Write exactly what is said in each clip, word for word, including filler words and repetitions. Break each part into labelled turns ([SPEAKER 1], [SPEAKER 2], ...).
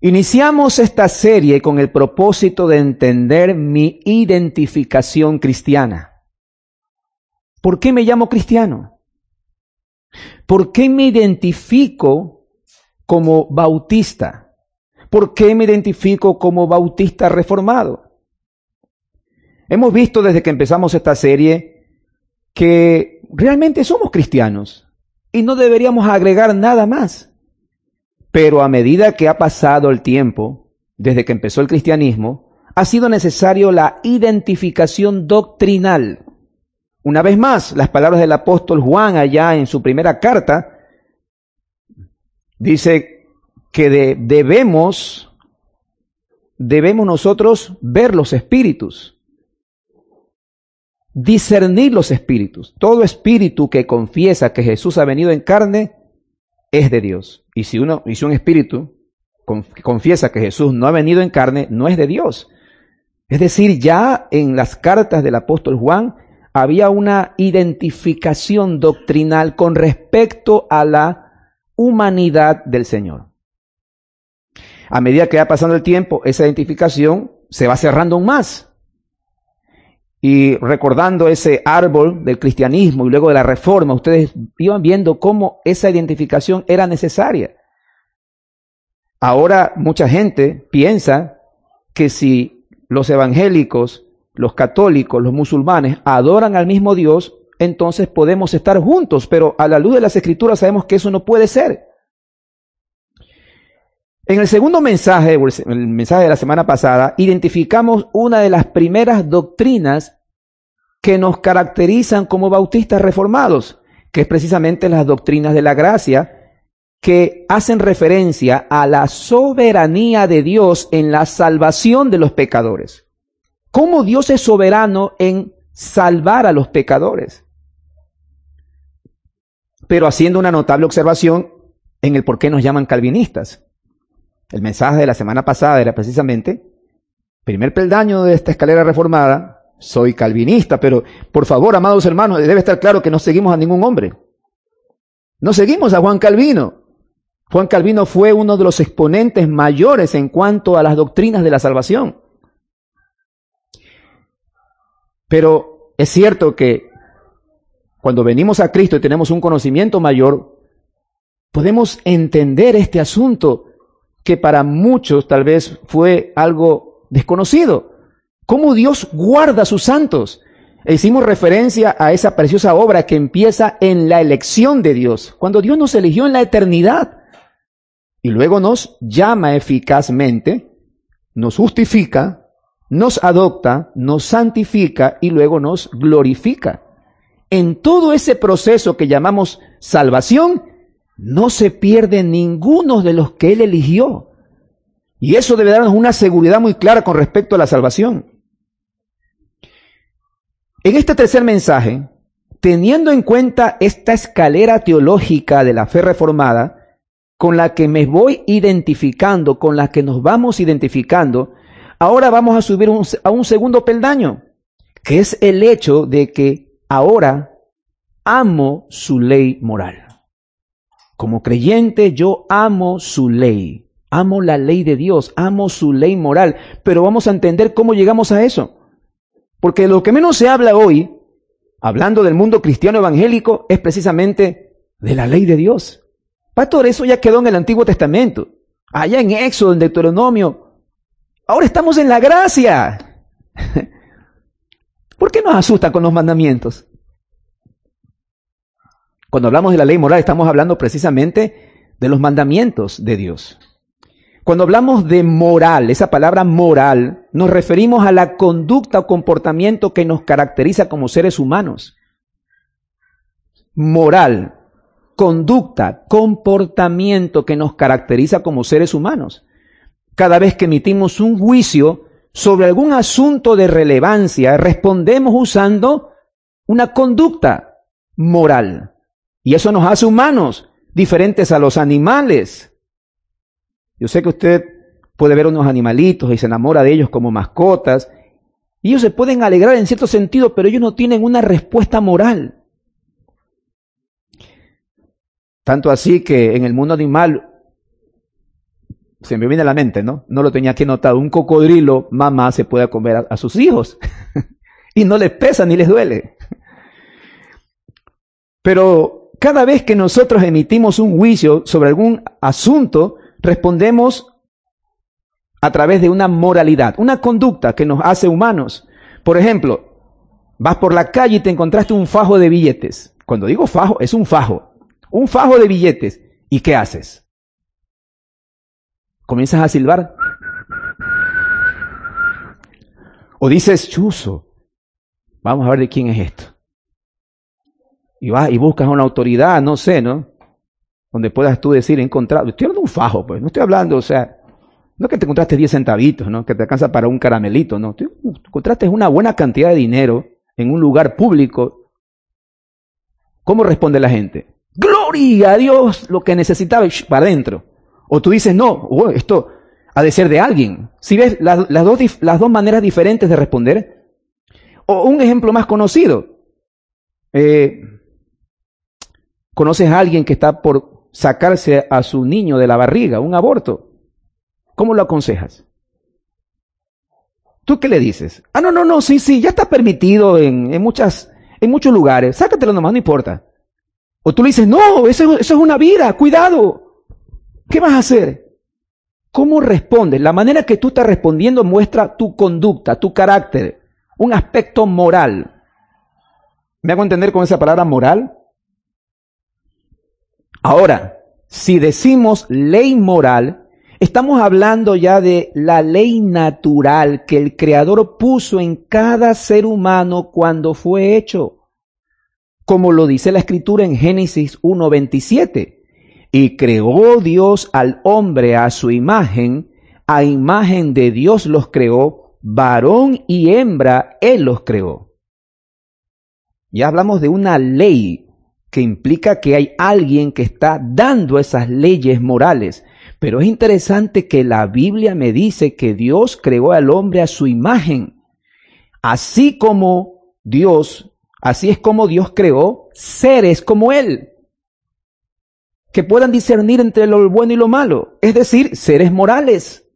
[SPEAKER 1] Iniciamos esta serie con el propósito de entender mi identificación cristiana. ¿Por qué me llamo cristiano? ¿Por qué me identifico como bautista? ¿Por qué me identifico como bautista reformado? Hemos visto desde que empezamos esta serie que realmente somos cristianos y no deberíamos agregar nada más. Pero a medida que ha pasado el tiempo, desde que empezó el cristianismo, ha sido necesario la identificación doctrinal. Una vez más, las palabras del apóstol Juan allá en su primera carta, dice que de, debemos, debemos nosotros ver los espíritus, discernir los espíritus. Todo espíritu que confiesa que Jesús ha venido en carne es de Dios. Y si uno, y si un espíritu confiesa que Jesús no ha venido en carne, no es de Dios. Es decir, ya en las cartas del apóstol Juan había una identificación doctrinal con respecto a la humanidad del Señor. A medida que va pasando el tiempo, esa identificación se va cerrando aún más. Y recordando ese árbol del cristianismo y luego de la reforma, ustedes iban viendo cómo esa identificación era necesaria. Ahora mucha gente piensa que si los evangélicos, los católicos, los musulmanes adoran al mismo Dios, entonces podemos estar juntos, pero a la luz de las Escrituras sabemos que eso no puede ser. En el segundo mensaje, el mensaje de la semana pasada, identificamos una de las primeras doctrinas que nos caracterizan como bautistas reformados, que es precisamente las doctrinas de la gracia, que hacen referencia a la soberanía de Dios en la salvación de los pecadores. ¿Cómo Dios es soberano en salvar a los pecadores? Pero haciendo una notable observación en el por qué nos llaman calvinistas. El mensaje de la semana pasada era precisamente, primer peldaño de esta escalera reformada, soy calvinista, pero por favor, amados hermanos, debe estar claro que no seguimos a ningún hombre. No seguimos a Juan Calvino. Juan Calvino fue uno de los exponentes mayores en cuanto a las doctrinas de la salvación. Pero es cierto que cuando venimos a Cristo y tenemos un conocimiento mayor, podemos entender este asunto que para muchos tal vez fue algo desconocido. ¿Cómo Dios guarda a sus santos? E hicimos referencia a esa preciosa obra que empieza en la elección de Dios, cuando Dios nos eligió en la eternidad y luego nos llama eficazmente, nos justifica, nos adopta, nos santifica y luego nos glorifica. En todo ese proceso que llamamos salvación, no se pierde ninguno de los que Él eligió. Y eso debe darnos una seguridad muy clara con respecto a la salvación. En este tercer mensaje, teniendo en cuenta esta escalera teológica de la fe reformada, con la que me voy identificando, con la que nos vamos identificando, ahora vamos a subir un, a un segundo peldaño, que es el hecho de que ahora amo su ley moral. Como creyente, yo amo su ley, amo la ley de Dios, amo su ley moral, pero vamos a entender cómo llegamos a eso. Porque lo que menos se habla hoy, hablando del mundo cristiano evangélico, es precisamente de la ley de Dios. Pastor, eso ya quedó en el Antiguo Testamento, allá en Éxodo, en Deuteronomio. Ahora estamos en la gracia. ¿Por qué nos asusta con los mandamientos? Cuando hablamos de la ley moral, estamos hablando precisamente de los mandamientos de Dios. Cuando hablamos de moral, esa palabra moral, nos referimos a la conducta o comportamiento que nos caracteriza como seres humanos. Moral, conducta, comportamiento que nos caracteriza como seres humanos. Cada vez que emitimos un juicio sobre algún asunto de relevancia, respondemos usando una conducta moral. Y eso nos hace humanos, diferentes a los animales. Yo sé que usted puede ver unos animalitos y se enamora de ellos como mascotas. Y ellos se pueden alegrar en cierto sentido, pero ellos no tienen una respuesta moral. Tanto así que en el mundo animal se me viene a la mente, ¿no? No lo tenía aquí notado. Un cocodrilo, mamá, se puede comer a, a sus hijos. Y no les pesa ni les duele. Pero cada vez que nosotros emitimos un juicio sobre algún asunto, respondemos a través de una moralidad, una conducta que nos hace humanos. Por ejemplo, vas por la calle y te encontraste un fajo de billetes. Cuando digo fajo, es un fajo. Un fajo de billetes. ¿Y qué haces? ¿Comienzas a silbar? ¿O dices, chuzo, vamos a ver de quién es esto? Y vas y buscas a una autoridad, no sé, ¿no? Donde puedas tú decir, he encontrado, estoy hablando de un fajo, pues, no estoy hablando, o sea, no que te encontraste diez centavitos, ¿no? Que te alcanza para un caramelito, ¿no? Te encontraste una buena cantidad de dinero en un lugar público. ¿Cómo responde la gente? ¡Gloria a Dios! Lo que necesitaba, para adentro. O tú dices, no, oh, esto ha de ser de alguien. Si ves las, las, dos, las dos maneras diferentes de responder. O un ejemplo más conocido. Eh, ¿Conoces a alguien que está por sacarse a su niño de la barriga, un aborto? ¿Cómo lo aconsejas? ¿Tú qué le dices? Ah, no, no, no, sí, sí, ya está permitido en, en, muchas, en muchos lugares. Sácatelo nomás, no importa. O tú le dices, no, eso, eso es una vida, cuidado. ¿Qué vas a hacer? ¿Cómo respondes? La manera que tú estás respondiendo muestra tu conducta, tu carácter, un aspecto moral. ¿Me hago entender con esa palabra moral? Ahora, si decimos ley moral, estamos hablando ya de la ley natural que el Creador puso en cada ser humano cuando fue hecho. Como lo dice la Escritura en Génesis uno veintisiete. Y creó Dios al hombre a su imagen, a imagen de Dios los creó, varón y hembra Él los creó. Ya hablamos de una ley que implica que hay alguien que está dando esas leyes morales. Pero es interesante que la Biblia me dice que Dios creó al hombre a su imagen. Así como Dios, así es como Dios creó seres como Él, que puedan discernir entre lo bueno y lo malo, es decir, seres morales.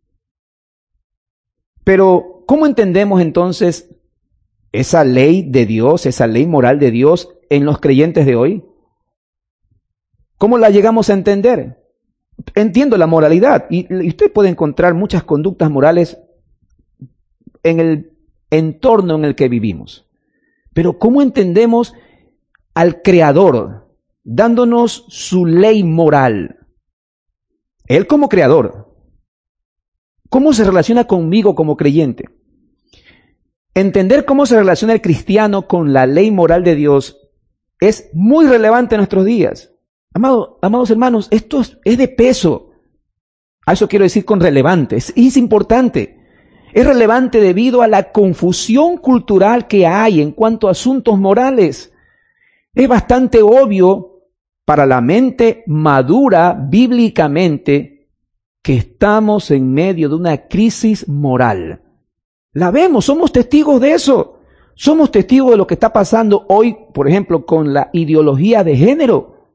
[SPEAKER 1] Pero, ¿cómo entendemos entonces esa ley de Dios, esa ley moral de Dios en los creyentes de hoy? ¿Cómo la llegamos a entender? Entiendo la moralidad, y, y usted puede encontrar muchas conductas morales en el entorno en el que vivimos. Pero, ¿cómo entendemos al Creador dándonos su ley moral? Él como creador. ¿Cómo se relaciona conmigo como creyente? Entender cómo se relaciona el cristiano con la ley moral de Dios es muy relevante en nuestros días. Amado, amados hermanos, esto es, es de peso. A eso quiero decir con relevante. Es, es importante. Es relevante debido a la confusión cultural que hay en cuanto a asuntos morales. Es bastante obvio para la mente madura bíblicamente que estamos en medio de una crisis moral. La vemos, somos testigos de eso. Somos testigos de lo que está pasando hoy, por ejemplo, con la ideología de género.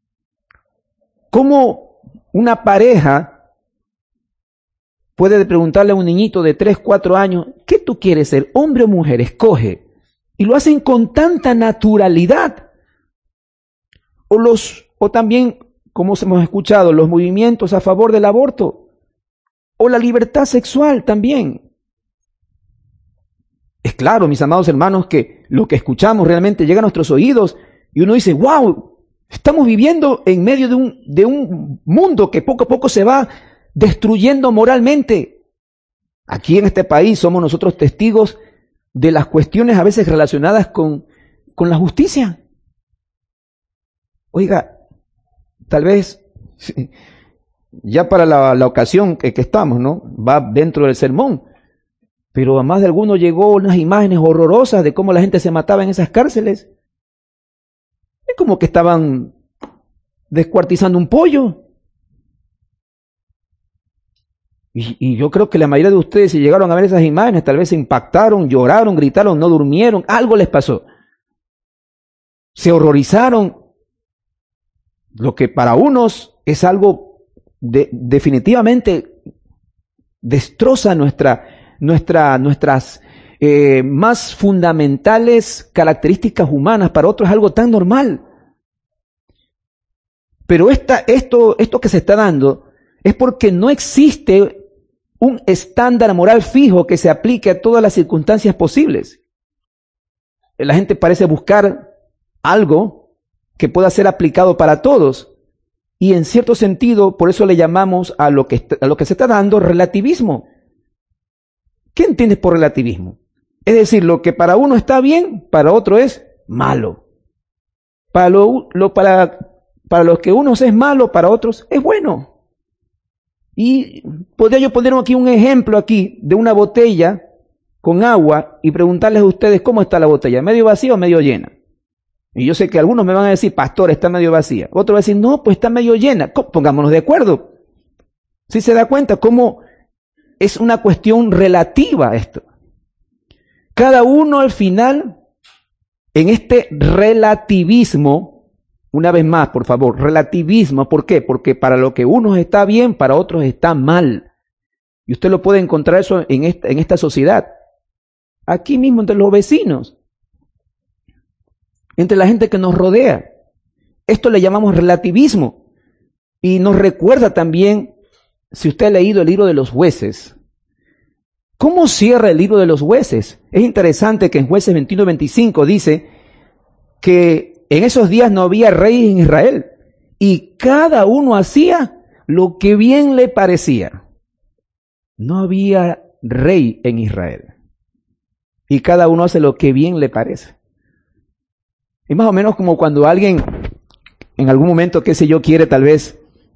[SPEAKER 1] Cómo una pareja puede preguntarle a un niñito de tres, cuatro años, ¿qué tú quieres ser, hombre o mujer? Escoge. Y lo hacen con tanta naturalidad. O, los, o también, como hemos escuchado, los movimientos a favor del aborto. O la libertad sexual también. Es claro, mis amados hermanos, que lo que escuchamos realmente llega a nuestros oídos y uno dice, wow, estamos viviendo en medio de un, de un mundo que poco a poco se va destruyendo moralmente. Aquí en este país somos nosotros testigos de las cuestiones a veces relacionadas con, con la justicia. Oiga, tal vez ya para la, la ocasión que, que estamos, ¿no? Va dentro del sermón. Pero a más de alguno llegó unas imágenes horrorosas de cómo la gente se mataba en esas cárceles. Es como que estaban descuartizando un pollo. Y, y yo creo que la mayoría de ustedes, si llegaron a ver esas imágenes, tal vez se impactaron, lloraron, gritaron, no durmieron, algo les pasó. Se horrorizaron. Lo que para unos es algo de, definitivamente destroza nuestra, nuestra, nuestras eh, más fundamentales características humanas. Para otros es algo tan normal. Pero esta, esto, esto que se está dando es porque no existe un estándar moral fijo que se aplique a todas las circunstancias posibles. La gente parece buscar algo que pueda ser aplicado para todos. Y en cierto sentido, por eso le llamamos a lo que, a lo que se está dando relativismo. ¿Qué entiendes por relativismo? Es decir, lo que para uno está bien, para otro es malo. Para, lo, lo, para, para los que unos es malo, para otros es bueno. Y podría yo poner aquí un ejemplo aquí de una botella con agua y preguntarles a ustedes cómo está la botella, ¿medio vacía o medio llena? Y yo sé que algunos me van a decir, pastor, está medio vacía. Otros van a decir, no, pues está medio llena. Pongámonos de acuerdo. ¿Sí se da cuenta cómo es una cuestión relativa esto? Cada uno al final, en este relativismo, una vez más, por favor, relativismo, ¿por qué? Porque para lo que unos está bien, para otros está mal. Y usted lo puede encontrar eso en esta, en esta sociedad. Aquí mismo entre los vecinos. Entre la gente que nos rodea. Esto le llamamos relativismo. Y nos recuerda también, si usted ha leído el libro de los jueces, ¿cómo cierra el libro de los jueces? Es interesante que en Jueces veintiuno veinticinco dice que en esos días no había rey en Israel y cada uno hacía lo que bien le parecía. No había rey en Israel y cada uno hace lo que bien le parece. Es más o menos como cuando alguien en algún momento, qué sé yo, quiere tal vez,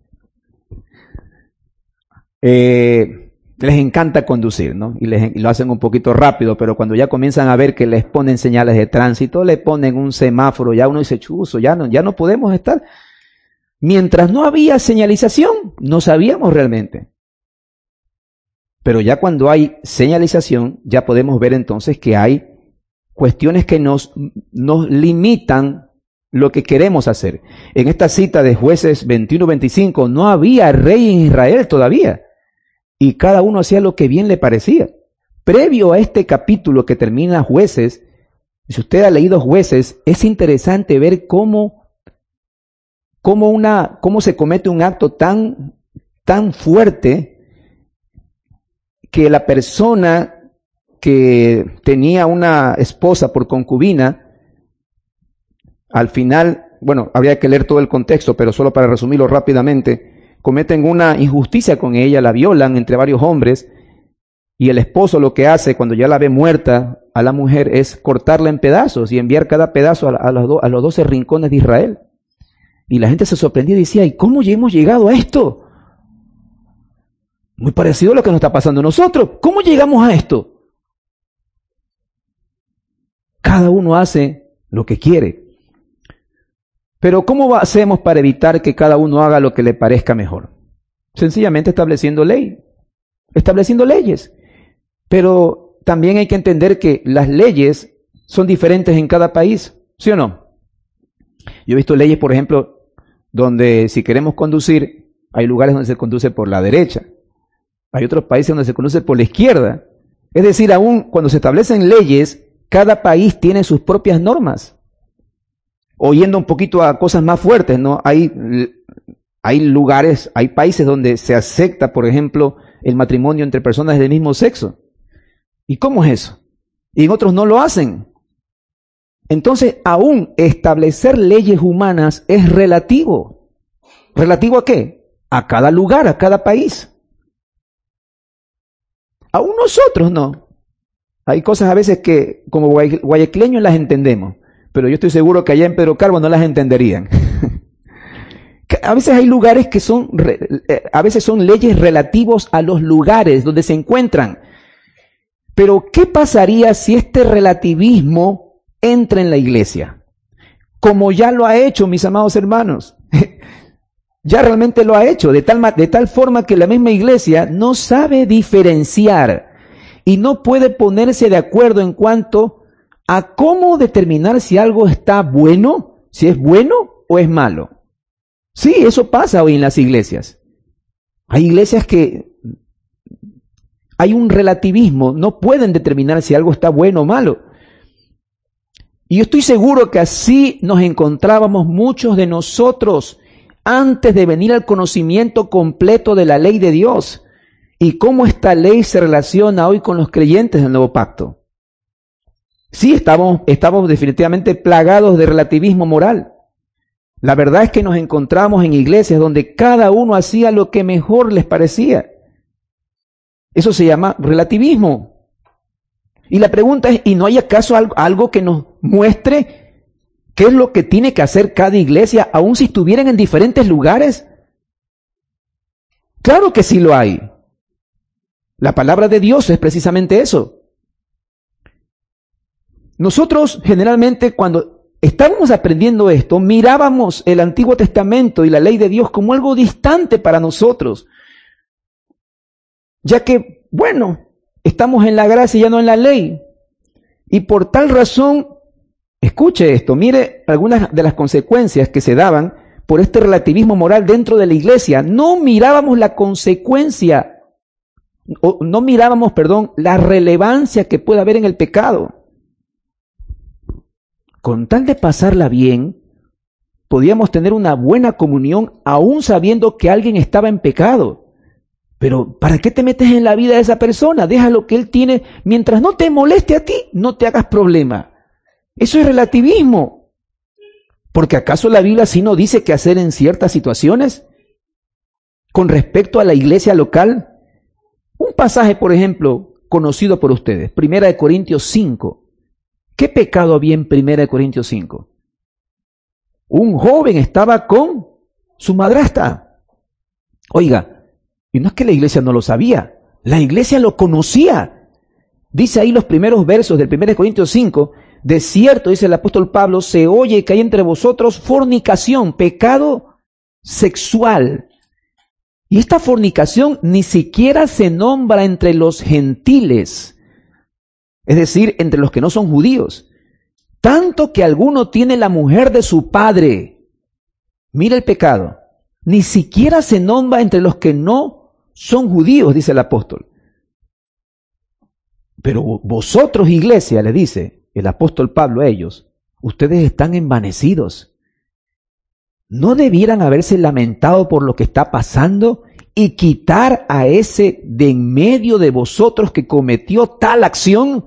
[SPEAKER 1] eh, les encanta conducir, ¿no? Y, les, y lo hacen un poquito rápido, pero cuando ya comienzan a ver que les ponen señales de tránsito, le ponen un semáforo, ya uno dice, chuzo, ya no, ya no podemos estar. Mientras no había señalización, no sabíamos realmente. Pero ya cuando hay señalización, ya podemos ver entonces que hay cuestiones que nos, nos limitan lo que queremos hacer. En esta cita de Jueces veintiuno veinticinco, no había rey en Israel todavía. Y cada uno hacía lo que bien le parecía. Previo a este capítulo que termina Jueces, si usted ha leído Jueces, es interesante ver cómo, cómo, una, cómo se comete un acto tan, tan fuerte que la persona que tenía una esposa por concubina, al final, bueno, habría que leer todo el contexto, pero solo para resumirlo rápidamente, cometen una injusticia con ella, la violan entre varios hombres, y el esposo lo que hace cuando ya la ve muerta a la mujer es cortarla en pedazos y enviar cada pedazo a, a, los, do, a los doce rincones de Israel. Y la gente se sorprendía y decía, ¿y cómo ya hemos llegado a esto? Muy parecido a lo que nos está pasando a nosotros. ¿Cómo llegamos a esto? Cada uno hace lo que quiere. Pero ¿cómo hacemos para evitar que cada uno haga lo que le parezca mejor? Sencillamente estableciendo ley, estableciendo leyes. Pero también hay que entender que las leyes son diferentes en cada país, ¿sí o no? Yo he visto leyes, por ejemplo, donde si queremos conducir, hay lugares donde se conduce por la derecha. Hay otros países donde se conduce por la izquierda. Es decir, aún cuando se establecen leyes, cada país tiene sus propias normas. O yendo un poquito a cosas más fuertes, ¿no? Hay, hay lugares, hay países donde se acepta, por ejemplo, el matrimonio entre personas del mismo sexo. ¿Y cómo es eso? Y en otros no lo hacen. Entonces, aún establecer leyes humanas es relativo. ¿Relativo a qué? A cada lugar, a cada país. Aún nosotros no. Hay cosas a veces que como guayaquileños las entendemos. Pero yo estoy seguro que allá en Pedro Carbo no las entenderían. A veces hay lugares que son, a veces son leyes relativos a los lugares donde se encuentran. Pero ¿qué pasaría si este relativismo entra en la iglesia? Como ya lo ha hecho, mis amados hermanos. Ya realmente lo ha hecho, de tal, de tal forma que la misma iglesia no sabe diferenciar y no puede ponerse de acuerdo en cuanto a cómo determinar si algo está bueno, si es bueno o es malo. Sí, eso pasa hoy en las iglesias. Hay iglesias que hay un relativismo, no pueden determinar si algo está bueno o malo. Y yo estoy seguro que así nos encontrábamos muchos de nosotros antes de venir al conocimiento completo de la ley de Dios y cómo esta ley se relaciona hoy con los creyentes del nuevo pacto. Sí, estamos, estamos definitivamente plagados de relativismo moral. La verdad es que nos encontramos en iglesias donde cada uno hacía lo que mejor les parecía. Eso se llama relativismo. Y la pregunta es, ¿y no hay acaso algo, algo que nos muestre qué es lo que tiene que hacer cada iglesia, aun si estuvieran en diferentes lugares? Claro que sí lo hay. La palabra de Dios es precisamente eso. Nosotros generalmente cuando estábamos aprendiendo esto, mirábamos el Antiguo Testamento y la ley de Dios como algo distante para nosotros. Ya que, bueno, estamos en la gracia y ya no en la ley. Y por tal razón, escuche esto, mire algunas de las consecuencias que se daban por este relativismo moral dentro de la iglesia. No mirábamos la consecuencia, o no mirábamos, perdón, la relevancia que puede haber en el pecado. Con tal de pasarla bien, podíamos tener una buena comunión aún sabiendo que alguien estaba en pecado. Pero ¿para qué te metes en la vida de esa persona? Déjalo que él tiene, mientras no te moleste a ti, no te hagas problema. Eso es relativismo. Porque ¿acaso la Biblia sí no dice qué hacer en ciertas situaciones? Con respecto a la iglesia local, un pasaje, por ejemplo, conocido por ustedes, Primera de Corintios cinco. ¿Qué pecado había en Primera de Corintios cinco? Un joven estaba con su madrastra. Oiga, y no es que la iglesia no lo sabía, la iglesia lo conocía. Dice ahí los primeros versos del Primera de Corintios cinco, de cierto, dice el apóstol Pablo, se oye que hay entre vosotros fornicación, pecado sexual. Y esta fornicación ni siquiera se nombra entre los gentiles, es decir, entre los que no son judíos. Tanto que alguno tiene la mujer de su padre. Mira el pecado. Ni siquiera se nombra entre los que no son judíos, dice el apóstol. Pero vosotros, iglesia, le dice el apóstol Pablo a ellos, ustedes están envanecidos. ¿No debieran haberse lamentado por lo que está pasando y quitar a ese de en medio de vosotros que cometió tal acción?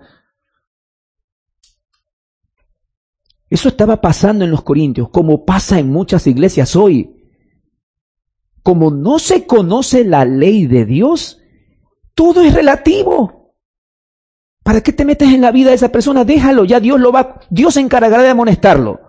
[SPEAKER 1] Eso estaba pasando en los Corintios, como pasa en muchas iglesias hoy. Como no se conoce la ley de Dios, todo es relativo. ¿Para qué te metes en la vida de esa persona? Déjalo, ya Dios lo va, Dios se encargará de amonestarlo.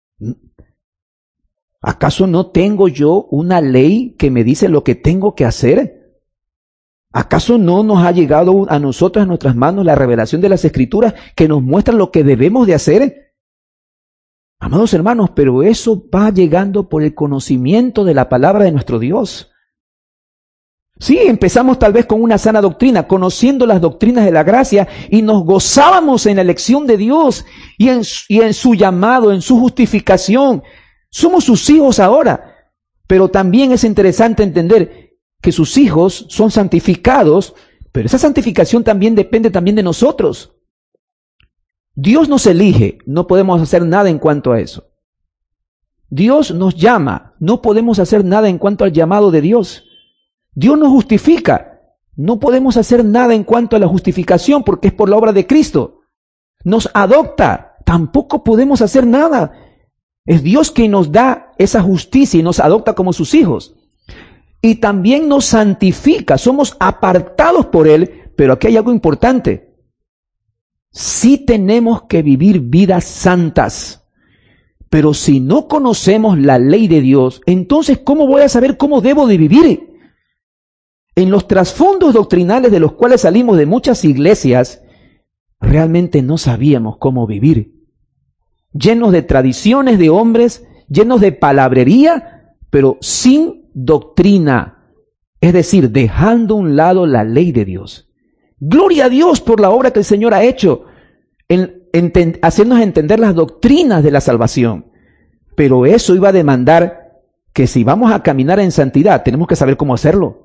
[SPEAKER 1] ¿Acaso no tengo yo una ley que me dice lo que tengo que hacer? ¿Acaso no nos ha llegado a nosotros, en nuestras manos, la revelación de las Escrituras que nos muestran lo que debemos de hacer? Amados hermanos, pero eso va llegando por el conocimiento de la palabra de nuestro Dios. Sí, empezamos tal vez con una sana doctrina, conociendo las doctrinas de la gracia, y nos gozábamos en la elección de Dios y en, y en su llamado, en su justificación. Somos sus hijos ahora, pero también es interesante entender que sus hijos son santificados, pero esa santificación también depende también de nosotros. Dios nos elige, no podemos hacer nada en cuanto a eso. Dios nos llama, no podemos hacer nada en cuanto al llamado de Dios. Dios nos justifica, no podemos hacer nada en cuanto a la justificación porque es por la obra de Cristo. Nos adopta, tampoco podemos hacer nada. Es Dios quien nos da esa justicia y nos adopta como sus hijos. Y también nos santifica, somos apartados por Él, pero aquí hay algo importante. Sí tenemos que vivir vidas santas, pero si no conocemos la ley de Dios, entonces ¿cómo voy a saber cómo debo de vivir? En los trasfondos doctrinales de los cuales salimos de muchas iglesias, realmente no sabíamos cómo vivir. Llenos de tradiciones de hombres, llenos de palabrería, pero sin doctrina, es decir, dejando a un lado la ley de Dios. Gloria a Dios por la obra que el Señor ha hecho en, en, en hacernos entender las doctrinas de la salvación. Pero eso iba a demandar que si vamos a caminar en santidad, tenemos que saber cómo hacerlo.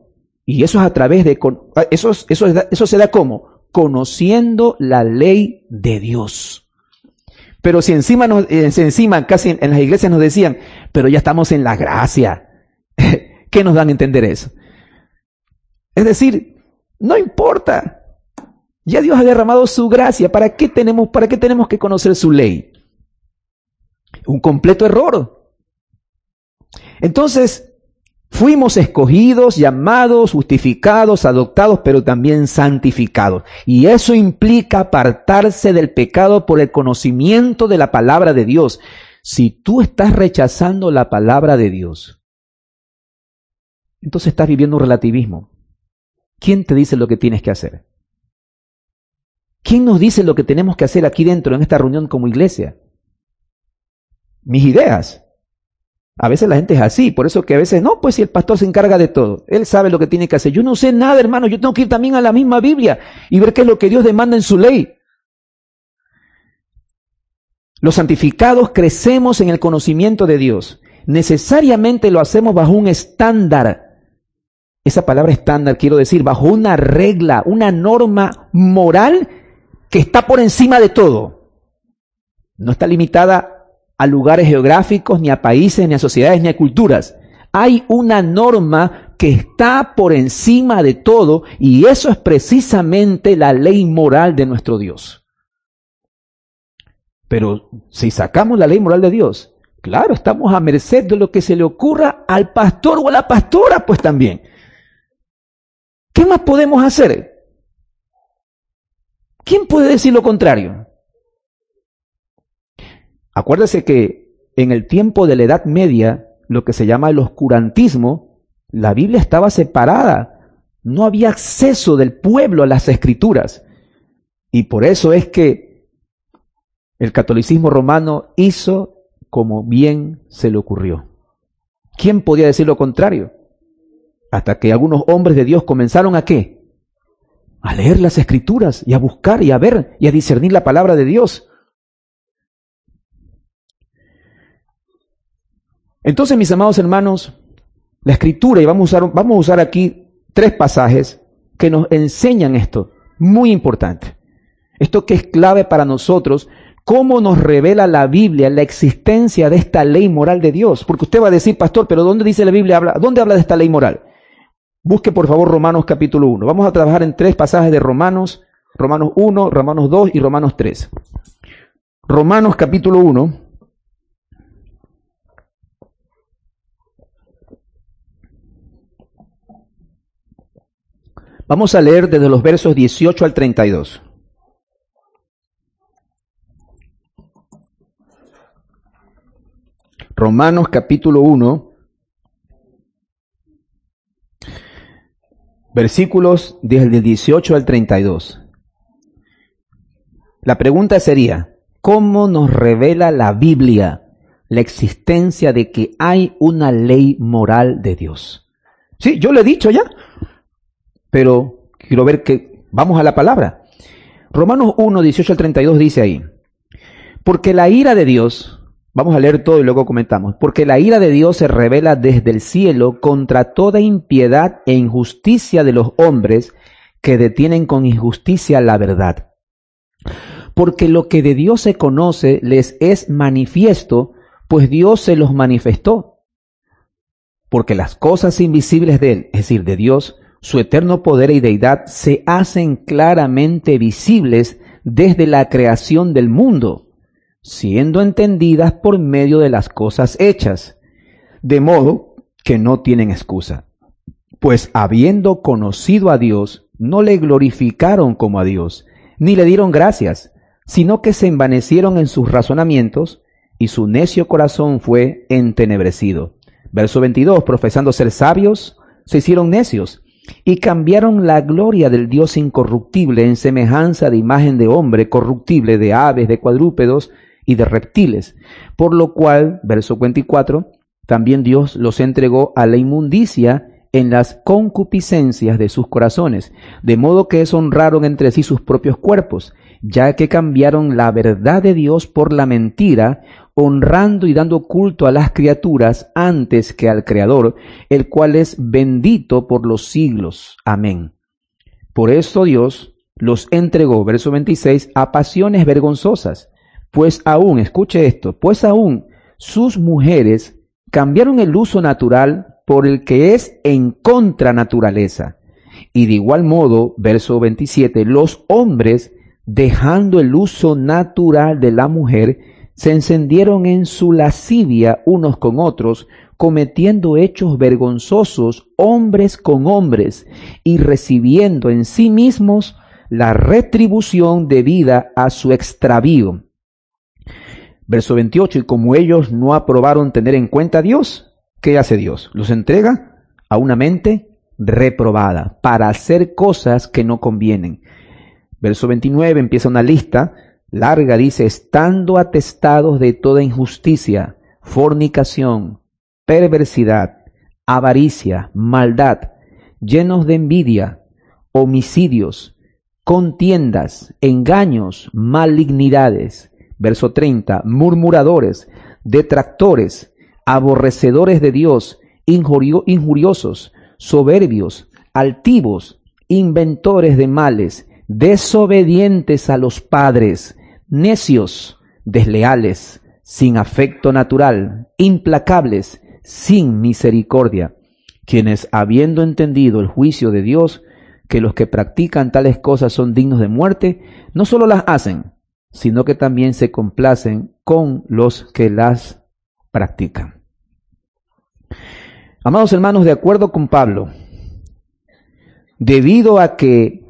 [SPEAKER 1] Y eso es a través de, eso, eso, eso se da ¿cómo? Conociendo la ley de Dios. Pero si encima, nos, encima casi en las iglesias nos decían, pero ya estamos en la gracia. ¿Qué nos dan a entender eso? Es decir, no importa. Ya Dios ha derramado su gracia. ¿Para qué tenemos, para qué tenemos que conocer su ley? Un completo error. Entonces, fuimos escogidos, llamados, justificados, adoptados, pero también santificados. Y eso implica apartarse del pecado por el conocimiento de la palabra de Dios. Si tú estás rechazando la palabra de Dios, entonces estás viviendo un relativismo. ¿Quién te dice lo que tienes que hacer? ¿Quién nos dice lo que tenemos que hacer aquí dentro en esta reunión como iglesia? Mis ideas. A veces la gente es así, por eso que a veces, no, pues si el pastor se encarga de todo, él sabe lo que tiene que hacer. Yo no sé nada, hermano, yo tengo que ir también a la misma Biblia y ver qué es lo que Dios demanda en su ley. Los santificados crecemos en el conocimiento de Dios. Necesariamente lo hacemos bajo un estándar. Esa palabra estándar quiero decir, bajo una regla, una norma moral que está por encima de todo. No está limitada a lugares geográficos, ni a países, ni a sociedades, ni a culturas. Hay una norma que está por encima de todo y eso es precisamente la ley moral de nuestro Dios. Pero si sacamos la ley moral de Dios, claro, estamos a merced de lo que se le ocurra al pastor o a la pastora, pues también. ¿Qué más podemos hacer? ¿Quién puede decir lo contrario? Acuérdese que en el tiempo de la Edad Media, lo que se llama el oscurantismo, la Biblia estaba separada. No había acceso del pueblo a las Escrituras. Y por eso es que el catolicismo romano hizo como bien se le ocurrió. ¿Quién podía decir lo contrario? Hasta que algunos hombres de Dios comenzaron a ¿qué? A leer las Escrituras y a buscar y a ver y a discernir la palabra de Dios. Entonces, mis amados hermanos, la Escritura, y vamos a usar, vamos a usar aquí tres pasajes que nos enseñan esto, muy importante. Esto que es clave para nosotros, cómo nos revela la Biblia la existencia de esta ley moral de Dios. Porque usted va a decir, pastor, pero ¿dónde dice la Biblia? ¿Dónde habla de esta ley moral? Busque por favor Romanos capítulo uno. Vamos a trabajar en tres pasajes de Romanos, Romanos uno, Romanos dos y Romanos tres. Romanos capítulo uno. Vamos a leer desde los versos dieciocho al treinta y dos. Romanos capítulo uno, versículos desde el dieciocho al treinta y dos. La pregunta sería, ¿cómo nos revela la Biblia la existencia de que hay una ley moral de Dios? Sí, yo lo he dicho ya. Pero quiero ver que vamos a la palabra. Romanos uno, dieciocho al treinta y dos dice ahí, porque la ira de Dios, vamos a leer todo y luego comentamos, porque la ira de Dios se revela desde el cielo contra toda impiedad e injusticia de los hombres que detienen con injusticia la verdad. Porque lo que de Dios se conoce les es manifiesto, pues Dios se los manifestó. Porque las cosas invisibles de Él, es decir, de Dios, su eterno poder y deidad se hacen claramente visibles desde la creación del mundo, siendo entendidas por medio de las cosas hechas, de modo que no tienen excusa. Pues habiendo conocido a Dios, no le glorificaron como a Dios, ni le dieron gracias, sino que se envanecieron en sus razonamientos, y su necio corazón fue entenebrecido. Verso veintidós, profesando ser sabios, se hicieron necios, y cambiaron la gloria del Dios incorruptible en semejanza de imagen de hombre corruptible, de aves, de cuadrúpedos y de reptiles. Por lo cual, verso veinticuatro, también Dios los entregó a la inmundicia en las concupiscencias de sus corazones, de modo que deshonraron entre sí sus propios cuerpos, ya que cambiaron la verdad de Dios por la mentira, honrando y dando culto a las criaturas antes que al Creador, el cual es bendito por los siglos. Amén. Por eso Dios los entregó, verso veintiséis, a pasiones vergonzosas, pues aún, escuche esto, pues aún sus mujeres cambiaron el uso natural por el que es en contranaturaleza. Y de igual modo, verso veintisiete, los hombres, dejando el uso natural de la mujer, se encendieron en su lascivia unos con otros, cometiendo hechos vergonzosos hombres con hombres, y recibiendo en sí mismos la retribución debida a su extravío. Verso veintiocho, y como ellos no aprobaron tener en cuenta a Dios, ¿qué hace Dios? Los entrega a una mente reprobada para hacer cosas que no convienen. Verso veintinueve empieza una lista larga, dice, estando atestados de toda injusticia, fornicación, perversidad, avaricia, maldad, llenos de envidia, homicidios, contiendas, engaños, malignidades. Verso treinta, murmuradores, detractores, aborrecedores de Dios, injurio, injuriosos, soberbios, altivos, inventores de males, desobedientes a los padres, necios, desleales, sin afecto natural, implacables, sin misericordia, quienes, habiendo entendido el juicio de Dios, que los que practican tales cosas son dignos de muerte, no solo las hacen, sino que también se complacen con los que las practican. Amados hermanos, de acuerdo con Pablo, debido a que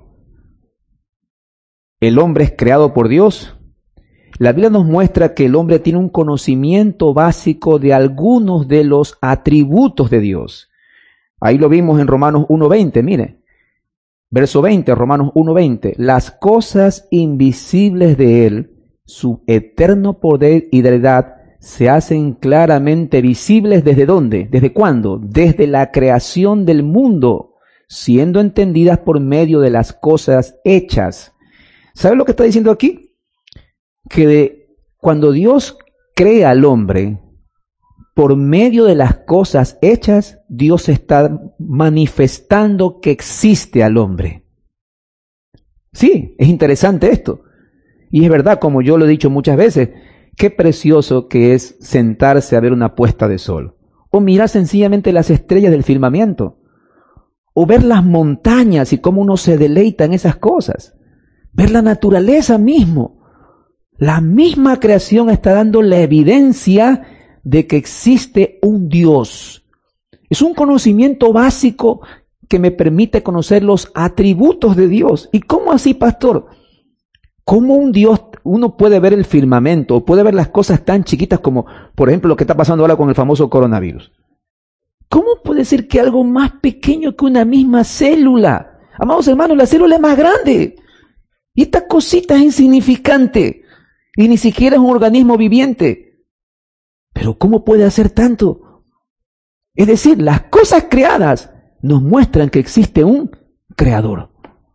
[SPEAKER 1] el hombre es creado por Dios, la Biblia nos muestra que el hombre tiene un conocimiento básico de algunos de los atributos de Dios. Ahí lo vimos en Romanos uno veinte, mire. Verso veinte, Romanos uno veinte. Las cosas invisibles de Él, su eterno poder y deidad, se hacen claramente visibles. ¿Desde dónde? ¿Desde cuándo? Desde la creación del mundo, siendo entendidas por medio de las cosas hechas. ¿Sabe lo que está diciendo aquí? Que de, cuando Dios crea al hombre, por medio de las cosas hechas, Dios está manifestando que existe al hombre. Sí, es interesante esto. Y es verdad, como yo lo he dicho muchas veces, qué precioso que es sentarse a ver una puesta de sol, o mirar sencillamente las estrellas del firmamento, o ver las montañas y cómo uno se deleita en esas cosas, ver la naturaleza mismo. La misma creación está dando la evidencia de que existe un Dios. Es un conocimiento básico que me permite conocer los atributos de Dios. ¿Y cómo así, pastor? ¿Cómo un Dios, uno puede ver el firmamento, o puede ver las cosas tan chiquitas como, por ejemplo, lo que está pasando ahora con el famoso coronavirus? ¿Cómo puede ser que algo más pequeño que una misma célula? Amados hermanos, la célula es más grande. Y esta cosita es insignificante. Y ni siquiera es un organismo viviente. Pero ¿cómo puede hacer tanto? Es decir, las cosas creadas nos muestran que existe un creador.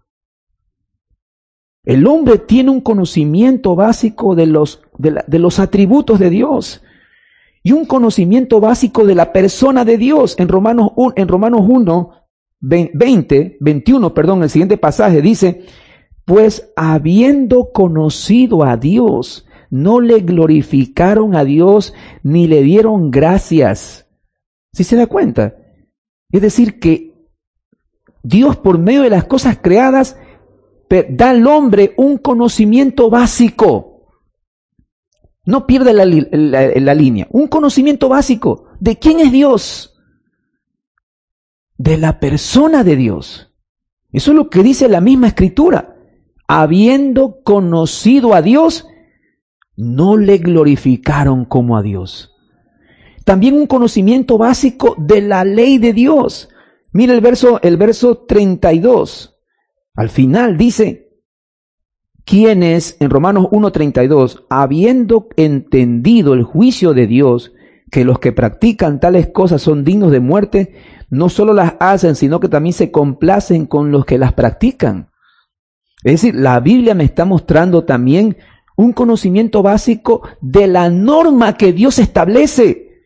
[SPEAKER 1] El hombre tiene un conocimiento básico de los, de, la, de los atributos de Dios y un conocimiento básico de la persona de Dios. En Romanos uno, en Romanos uno veinte, veintiuno, perdón, el siguiente pasaje dice, pues habiendo conocido a Dios, no le glorificaron a Dios ni le dieron gracias. ¿Sí se da cuenta? Es decir, que Dios, por medio de las cosas creadas, da al hombre un conocimiento básico. No pierde la, la, la línea. Un conocimiento básico. ¿De quién es Dios? De la persona de Dios. Eso es lo que dice la misma Escritura. Habiendo conocido a Dios, no le glorificaron como a Dios. También un conocimiento básico de la ley de Dios. Mira el verso, el verso treinta y dos. Al final dice, quienes, en Romanos uno treinta y dos, habiendo entendido el juicio de Dios, que los que practican tales cosas son dignos de muerte, no solo las hacen, sino que también se complacen con los que las practican. Es decir, la Biblia me está mostrando también un conocimiento básico de la norma que Dios establece.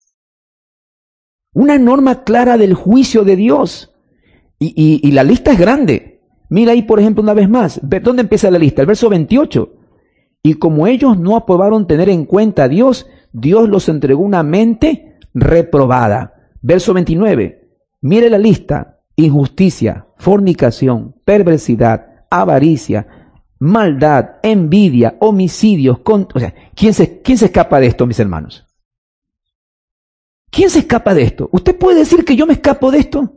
[SPEAKER 1] Una norma clara del juicio de Dios. Y, y, y la lista es grande. Mira ahí, por ejemplo, una vez más. ¿Dónde empieza la lista? El verso veintiocho. Y como ellos no aprobaron tener en cuenta a Dios, Dios los entregó una mente reprobada. Verso veintinueve. Mire la lista. Injusticia, fornicación, perversidad, avaricia, maldad, envidia, homicidios. Con, o sea, ¿quién se, ¿quién se escapa de esto, mis hermanos? ¿Quién se escapa de esto? ¿Usted puede decir que yo me escapo de esto?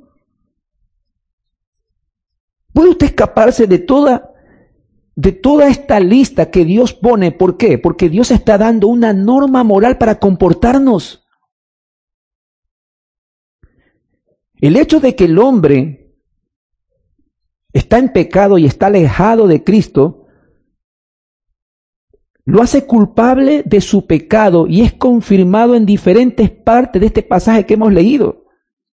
[SPEAKER 1] ¿Puede usted escaparse de toda, de toda esta lista que Dios pone? ¿Por qué? Porque Dios está dando una norma moral para comportarnos. El hecho de que el hombre está en pecado y está alejado de Cristo, lo hace culpable de su pecado y es confirmado en diferentes partes de este pasaje que hemos leído.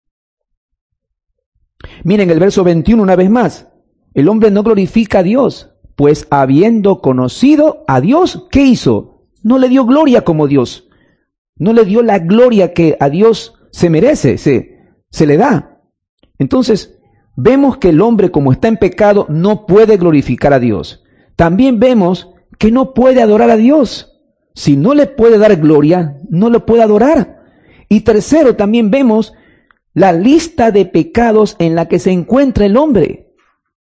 [SPEAKER 1] Miren el verso veintiuno una vez más. El hombre no glorifica a Dios, pues habiendo conocido a Dios, ¿qué hizo? No le dio gloria como Dios. No le dio la gloria que a Dios se merece, se, se le da. Entonces, vemos que el hombre, como está en pecado, no puede glorificar a Dios. También vemos que no puede adorar a Dios. Si no le puede dar gloria, no lo puede adorar. Y tercero, también vemos la lista de pecados en la que se encuentra el hombre.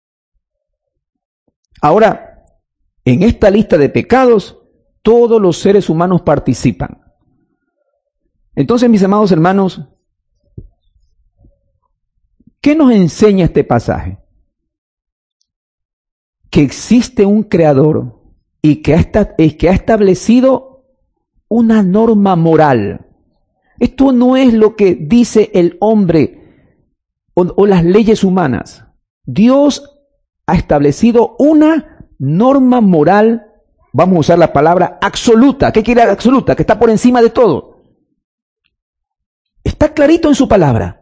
[SPEAKER 1] Ahora, en esta lista de pecados, todos los seres humanos participan. Entonces, mis amados hermanos, ¿qué nos enseña este pasaje? Que existe un creador y que ha, esta, que ha establecido una norma moral. Esto no es lo que dice el hombre o, o las leyes humanas. Dios ha establecido una norma moral, vamos a usar la palabra absoluta. ¿Qué quiere decir absoluta? Que está por encima de todo. Está clarito en su palabra.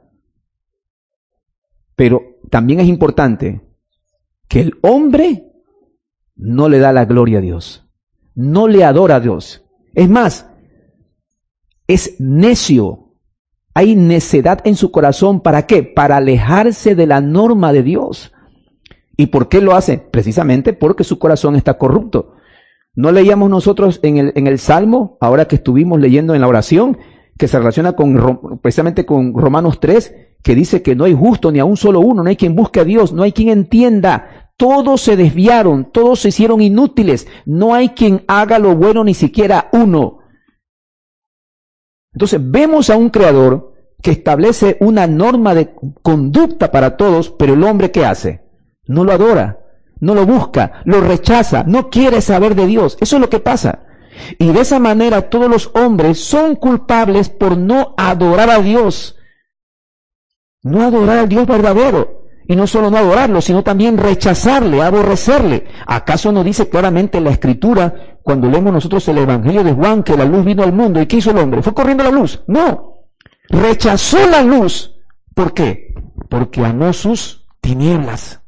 [SPEAKER 1] Pero también es importante que el hombre no le da la gloria a Dios, no le adora a Dios. Es más, es necio. Hay necedad en su corazón. ¿Para qué? Para alejarse de la norma de Dios. ¿Y por qué lo hace? Precisamente porque su corazón está corrupto. ¿No leíamos nosotros en el, en el Salmo, ahora que estuvimos leyendo en la oración, que se relaciona con precisamente con Romanos tres, que dice que no hay justo ni a un solo uno, no hay quien busque a Dios, no hay quien entienda, todos se desviaron, todos se hicieron inútiles, no hay quien haga lo bueno, ni siquiera uno. Entonces vemos a un creador que establece una norma de conducta para todos, pero el hombre ¿qué hace? No lo adora, no lo busca, lo rechaza, no quiere saber de Dios. Eso es lo que pasa. Y de esa manera todos los hombres son culpables por no adorar a Dios. No adorar al Dios verdadero. Y no solo no adorarlo, sino también rechazarle, aborrecerle. ¿Acaso no dice claramente la Escritura, cuando leemos nosotros el Evangelio de Juan, que la luz vino al mundo? ¿Y qué hizo el hombre? ¿Fue corriendo a la luz? No. Rechazó la luz. ¿Por qué? Porque amó sus tinieblas.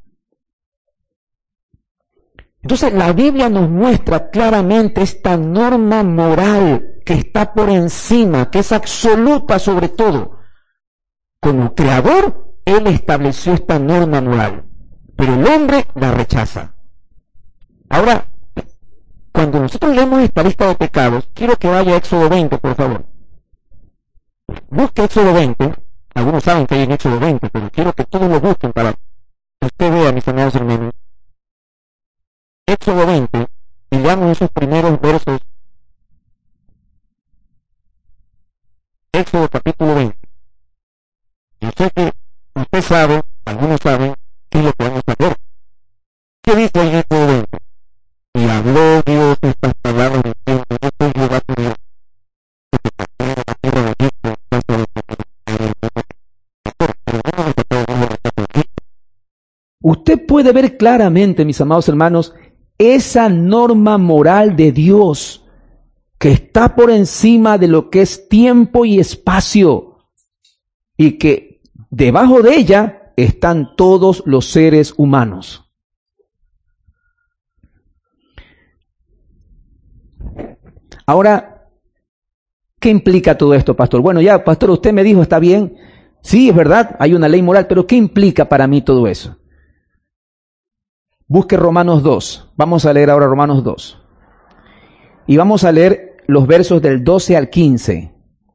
[SPEAKER 1] Entonces la Biblia nos muestra claramente esta norma moral que está por encima, que es absoluta sobre todo. Como creador, Él estableció esta norma moral, pero el hombre la rechaza. Ahora, cuando nosotros leemos esta lista de pecados, quiero que vaya a Éxodo veinte, por favor. Busque Éxodo veinte. Algunos saben que hay en Éxodo veinte, pero quiero que todos lo busquen para que usted vea, mis amados hermanos. Éxodo veinte, y leamos esos primeros versos. Éxodo capítulo veinte. Yo sé que usted sabe, algunos saben, qué es lo que vamos a hacer. ¿Qué dice en Éxodo veinte? Y habló Dios estas palabras diciendo: yo soy Jehová tu Dios, que te saqué de la tierra de Egipto, casa de Egipto. Usted puede ver claramente, mis amados hermanos, esa norma moral de Dios que está por encima de lo que es tiempo y espacio y que debajo de ella están todos los seres humanos. Ahora, ¿qué implica todo esto, pastor? Bueno, ya, pastor, usted me dijo, está bien, sí, es verdad, hay una ley moral, pero ¿qué implica para mí todo eso? Busque Romanos dos, vamos a leer ahora Romanos dos. Y vamos a leer los versos del doce al quince.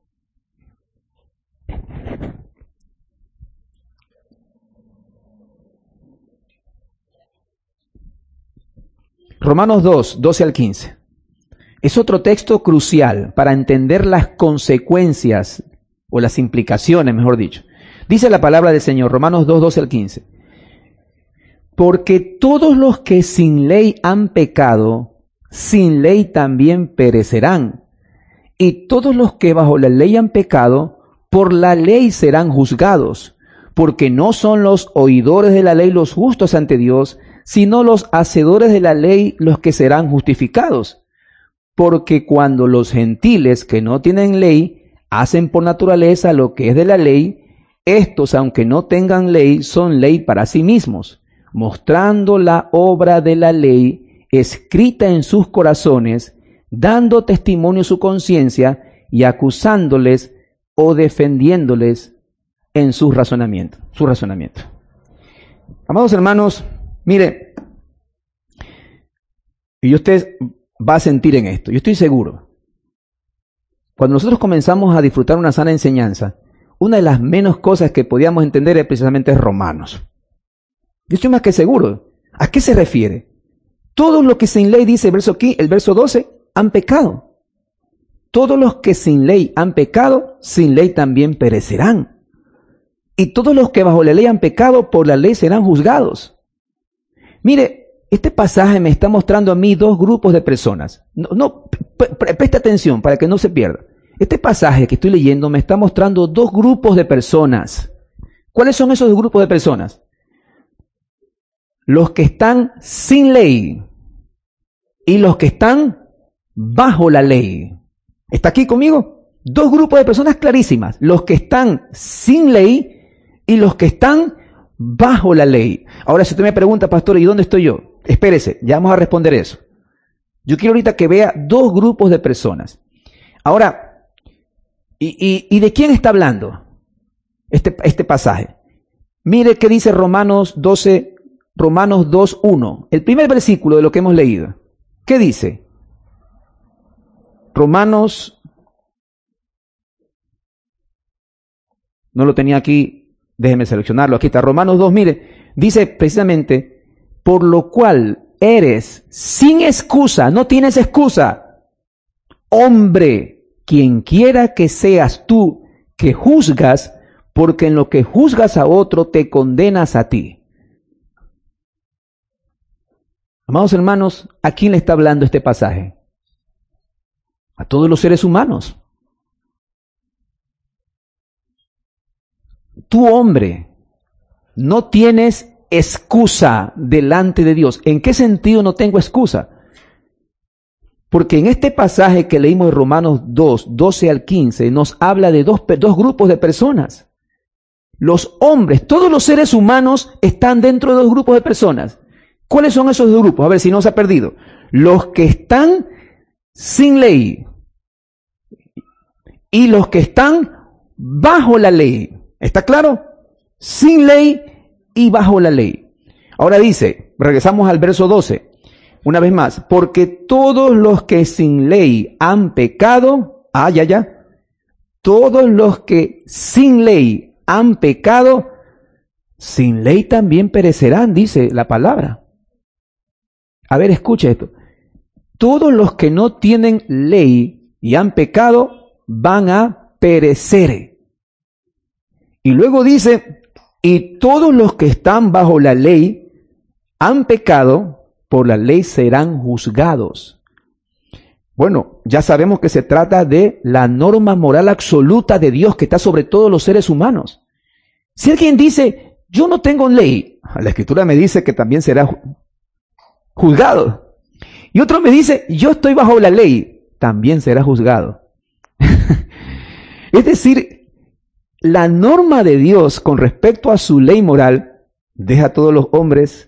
[SPEAKER 1] Romanos dos, doce al quince. Es otro texto crucial para entender las consecuencias o las implicaciones, mejor dicho. Dice la palabra del Señor, Romanos dos, doce al quince. Porque todos los que sin ley han pecado, sin ley también perecerán. Y todos los que bajo la ley han pecado, por la ley serán juzgados. Porque no son los oidores de la ley los justos ante Dios, sino los hacedores de la ley los que serán justificados. Porque cuando los gentiles que no tienen ley hacen por naturaleza lo que es de la ley, estos, aunque no tengan ley, son ley para sí mismos, mostrando la obra de la ley escrita en sus corazones, dando testimonio su conciencia y acusándoles o defendiéndoles en su razonamiento, su razonamiento. Amados hermanos, mire, y usted va a sentir en esto, yo estoy seguro. Cuando nosotros comenzamos a disfrutar una sana enseñanza, una de las menos cosas que podíamos entender es precisamente Romanos. Yo estoy más que seguro. ¿A qué se refiere? Todos los que sin ley, dice el verso aquí, el verso doce, han pecado. Todos los que sin ley han pecado, sin ley también perecerán. Y todos los que bajo la ley han pecado, por la ley serán juzgados. Mire, este pasaje me está mostrando a mí dos grupos de personas. No, no pre preste atención para que no se pierda. Este pasaje que estoy leyendo me está mostrando dos grupos de personas. ¿Cuáles son esos grupos de personas? Los que están sin ley y los que están bajo la ley. ¿Está aquí conmigo? Dos grupos de personas clarísimas. Los que están sin ley y los que están bajo la ley. Ahora, si usted me pregunta, pastor, ¿y dónde estoy yo? Espérese, ya vamos a responder eso. Yo quiero ahorita que vea dos grupos de personas. Ahora, ¿y, y, y de quién está hablando este, este pasaje? Mire qué dice Romanos doce, Romanos dos, uno. El primer versículo de lo que hemos leído. ¿Qué dice? Romanos, no lo tenía aquí, déjeme seleccionarlo, aquí está, Romanos dos, mire, dice precisamente, por lo cual eres sin excusa, no tienes excusa, hombre, quien quiera que seas tú que juzgas, porque en lo que juzgas a otro te condenas a ti. Amados hermanos, ¿a quién le está hablando este pasaje? A todos los seres humanos. Tú, hombre, no tienes excusa delante de Dios. ¿En qué sentido no tengo excusa? Porque en este pasaje que leímos de Romanos dos, doce al quince, nos habla de dos, dos grupos de personas. Los hombres, todos los seres humanos están dentro de dos grupos de personas. ¿Cuáles son esos dos grupos? A ver si no se ha perdido. Los que están sin ley y los que están bajo la ley. ¿Está claro? Sin ley y bajo la ley. Ahora dice, regresamos al verso doce, una vez más, porque todos los que sin ley han pecado, ah, ya, ya, todos los que sin ley han pecado, sin ley también perecerán, dice la palabra. A ver, escuche esto. Todos los que no tienen ley y han pecado, van a perecer. Y luego dice, y todos los que están bajo la ley han pecado, por la ley serán juzgados. Bueno, ya sabemos que se trata de la norma moral absoluta de Dios que está sobre todos los seres humanos. Si alguien dice, yo no tengo ley, la Escritura me dice que también será juzgado. Y otro me dice, yo estoy bajo la ley, también será juzgado. Es decir, la norma de Dios con respecto a su ley moral deja a todos los hombres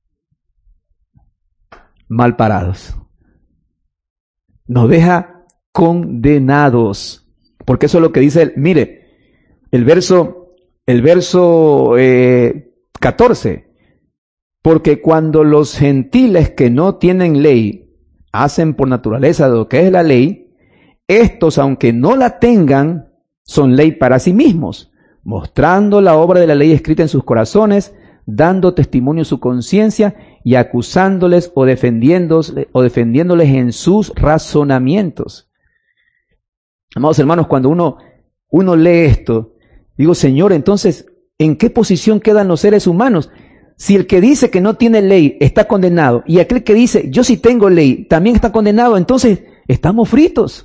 [SPEAKER 1] mal parados. Nos deja condenados. Porque eso es lo que dice él. Mire, el verso, el verso eh, catorce. Porque cuando los gentiles que no tienen ley hacen por naturaleza de lo que es la ley, estos, aunque no la tengan, son ley para sí mismos, mostrando la obra de la ley escrita en sus corazones, dando testimonio su conciencia y acusándoles o defendiéndoles, o defendiéndoles en sus razonamientos. Amados hermanos, cuando uno, uno lee esto, digo, Señor, entonces, ¿en qué posición quedan los seres humanos? Si el que dice que no tiene ley está condenado y aquel que dice yo sí tengo ley también está condenado, entonces estamos fritos.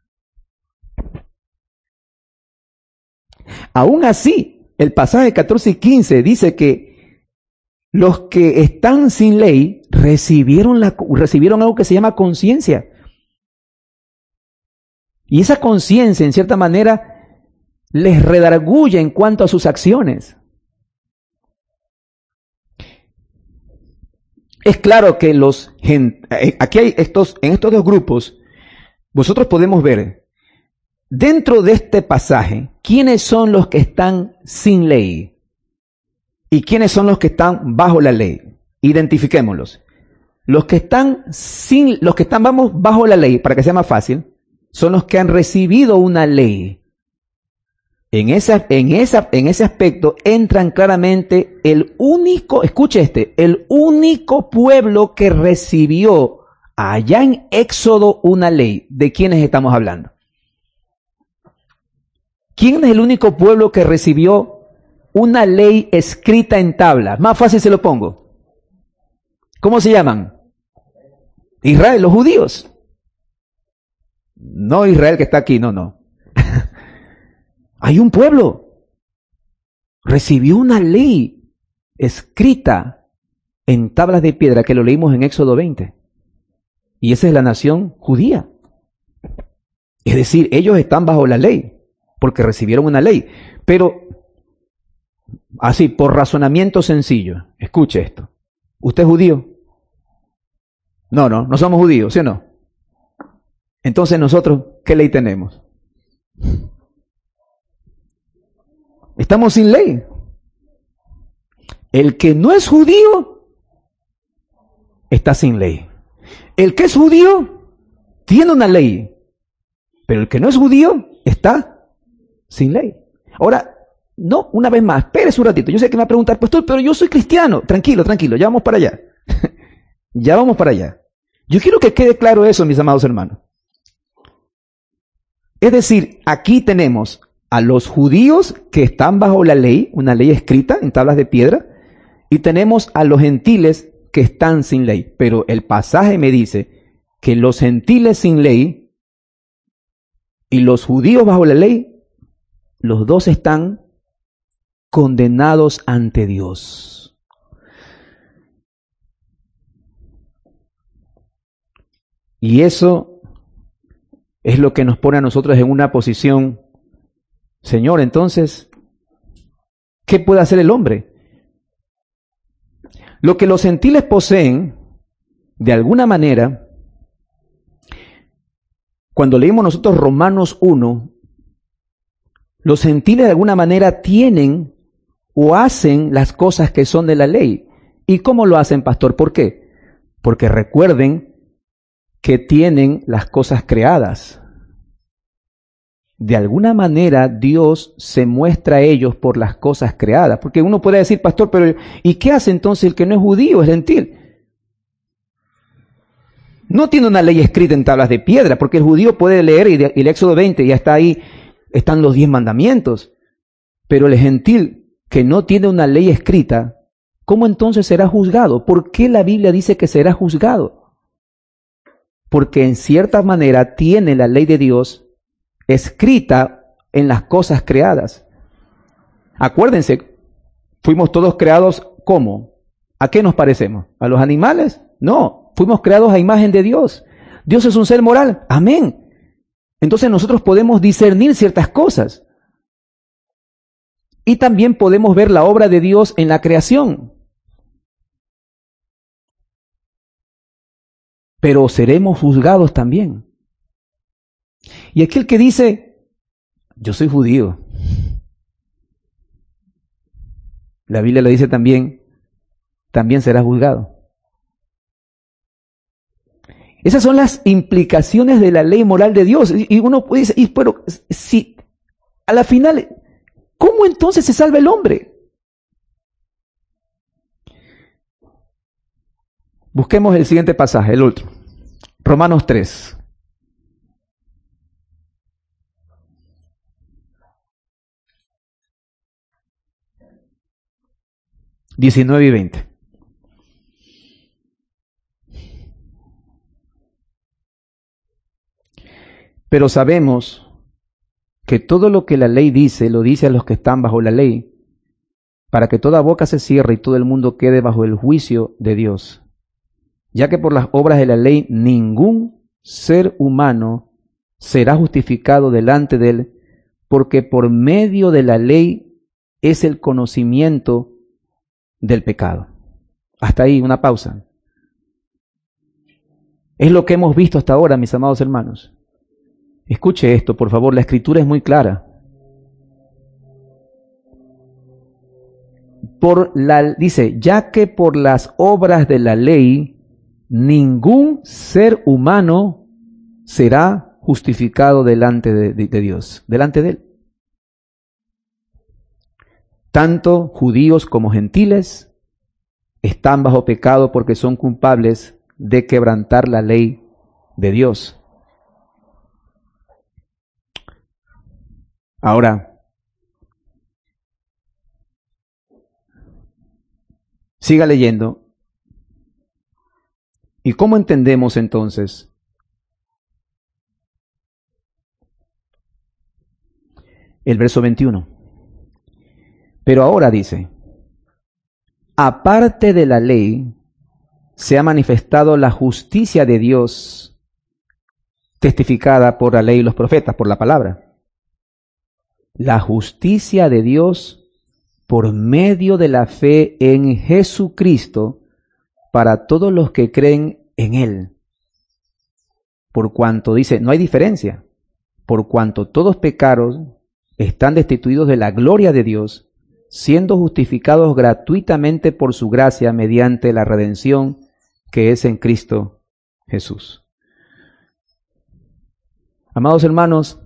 [SPEAKER 1] Aún así, el pasaje catorce y quince dice que los que están sin ley recibieron, la, recibieron algo que se llama conciencia. Y esa conciencia, en cierta manera, les redarguye en cuanto a sus acciones. Es claro que los aquí hay estos, en estos dos grupos, vosotros podemos ver, dentro de este pasaje, ¿quiénes son los que están sin ley? ¿Y quiénes son los que están bajo la ley? Identifiquémoslos. Los que están sin, los que están, vamos, bajo la ley, para que sea más fácil, son los que han recibido una ley. En, esa, en, esa, en ese aspecto entran claramente el único, escuche este, el único pueblo que recibió allá en Éxodo una ley. ¿De quiénes estamos hablando? ¿Quién es el único pueblo que recibió una ley escrita en tablas? Más fácil se lo pongo. ¿Cómo se llaman? Israel, los judíos. No Israel que está aquí, no, no. Hay un pueblo. Recibió una ley escrita en tablas de piedra que lo leímos en Éxodo veinte. Y esa es la nación judía. Es decir, ellos están bajo la ley porque recibieron una ley. Pero, así, por razonamiento sencillo, escuche esto. ¿Usted es judío? No, no, no somos judíos, ¿sí o no? Entonces nosotros, ¿qué ley tenemos? Estamos sin ley. El que no es judío está sin ley. El que es judío tiene una ley, pero el que no es judío está sin ley. Ahora, no, una vez más, espérese un ratito. Yo sé que me va a preguntar, pastor, pero yo soy cristiano. Tranquilo, tranquilo, ya vamos para allá. Ya vamos para allá. Yo quiero que quede claro eso, mis amados hermanos. Es decir, aquí tenemos a los judíos que están bajo la ley, una ley escrita en tablas de piedra, y tenemos a los gentiles que están sin ley. Pero el pasaje me dice que los gentiles sin ley y los judíos bajo la ley, los dos están condenados ante Dios. Y eso es lo que nos pone a nosotros en una posición, Señor, entonces, ¿qué puede hacer el hombre? Lo que los gentiles poseen, de alguna manera, cuando leímos nosotros Romanos uno, los gentiles de alguna manera tienen o hacen las cosas que son de la ley. ¿Y cómo lo hacen, pastor? ¿Por qué? Porque recuerden que tienen las cosas creadas. De alguna manera Dios se muestra a ellos por las cosas creadas. Porque uno puede decir, pastor, pero ¿y qué hace entonces el que no es judío, es gentil? No tiene una ley escrita en tablas de piedra, porque el judío puede leer y, de, y el Éxodo veinte ya está ahí, están los diez mandamientos. Pero el gentil que no tiene una ley escrita, ¿cómo entonces será juzgado? ¿Por qué la Biblia dice que será juzgado? Porque en cierta manera tiene la ley de Dios escrita en las cosas creadas. Acuérdense, fuimos todos creados ¿cómo? ¿A qué nos parecemos? ¿A los animales? No, fuimos creados a imagen de Dios. Dios es un ser moral. Amén. Entonces nosotros podemos discernir ciertas cosas. Y también podemos ver la obra de Dios en la creación. Pero seremos juzgados también. Y aquel que dice, yo soy judío, la Biblia le dice también, también será juzgado. Esas son las implicaciones de la ley moral de Dios. Y uno dice, y, pero si a la final, ¿cómo entonces se salva el hombre? Busquemos el siguiente pasaje, el otro. Romanos tres. diecinueve y veinte. Pero sabemos que todo lo que la ley dice, lo dice a los que están bajo la ley, para que toda boca se cierre y todo el mundo quede bajo el juicio de Dios. Ya que por las obras de la ley ningún ser humano será justificado delante de él, porque por medio de la ley es el conocimiento del pecado. Hasta ahí, una pausa. Es lo que hemos visto hasta ahora, mis amados hermanos. Escuche esto, por favor, la escritura es muy clara. Por la, dice, ya que por las obras de la ley, ningún ser humano será justificado delante de, de, de Dios, delante de Él. Tanto judíos como gentiles están bajo pecado porque son culpables de quebrantar la ley de Dios. Ahora, siga leyendo. ¿Y cómo entendemos entonces el verso veintiuno? Pero ahora dice, aparte de la ley, se ha manifestado la justicia de Dios, testificada por la ley y los profetas, por la palabra. La justicia de Dios por medio de la fe en Jesucristo para todos los que creen en Él. Por cuanto dice, no hay diferencia, por cuanto todos pecaron, están destituidos de la gloria de Dios, siendo justificados gratuitamente por su gracia mediante la redención que es en Cristo Jesús. Amados hermanos,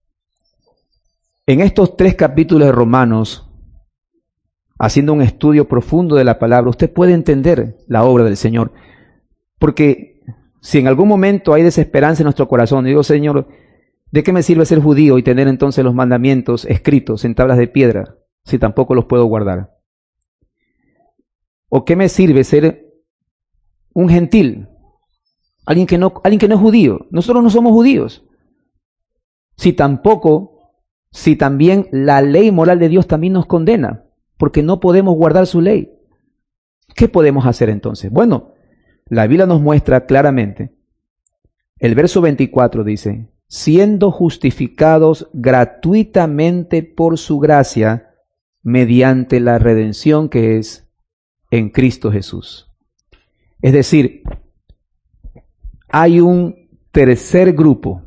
[SPEAKER 1] en estos tres capítulos de Romanos, haciendo un estudio profundo de la palabra, usted puede entender la obra del Señor. Porque si en algún momento hay desesperanza en nuestro corazón, digo, Señor, ¿de qué me sirve ser judío y tener entonces los mandamientos escritos en tablas de piedra si tampoco los puedo guardar? ¿O qué me sirve ser un gentil? Alguien que no, alguien que no es judío. Nosotros no somos judíos. Si tampoco, si también la ley moral de Dios también nos condena, porque no podemos guardar su ley. ¿Qué podemos hacer entonces? Bueno, la Biblia nos muestra claramente. El verso veinticuatro dice, siendo justificados gratuitamente por su gracia, mediante la redención que es en Cristo Jesús. Es decir, hay un tercer grupo.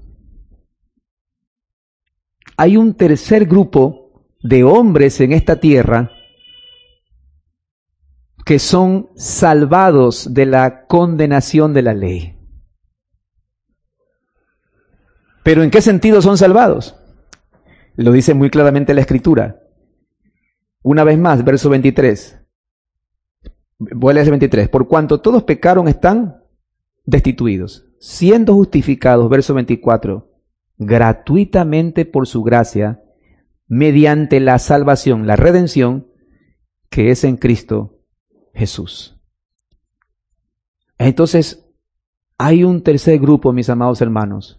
[SPEAKER 1] Hay un tercer grupo de hombres en esta tierra que son salvados de la condenación de la ley. ¿Pero en qué sentido son salvados? Lo dice muy claramente la Escritura. Una vez más, verso veintitrés. Voy a leer el veintitrés. Por cuanto todos pecaron, están destituidos, siendo justificados, verso veinticuatro, gratuitamente por su gracia, mediante la salvación, la redención, que es en Cristo Jesús. Entonces, hay un tercer grupo, mis amados hermanos,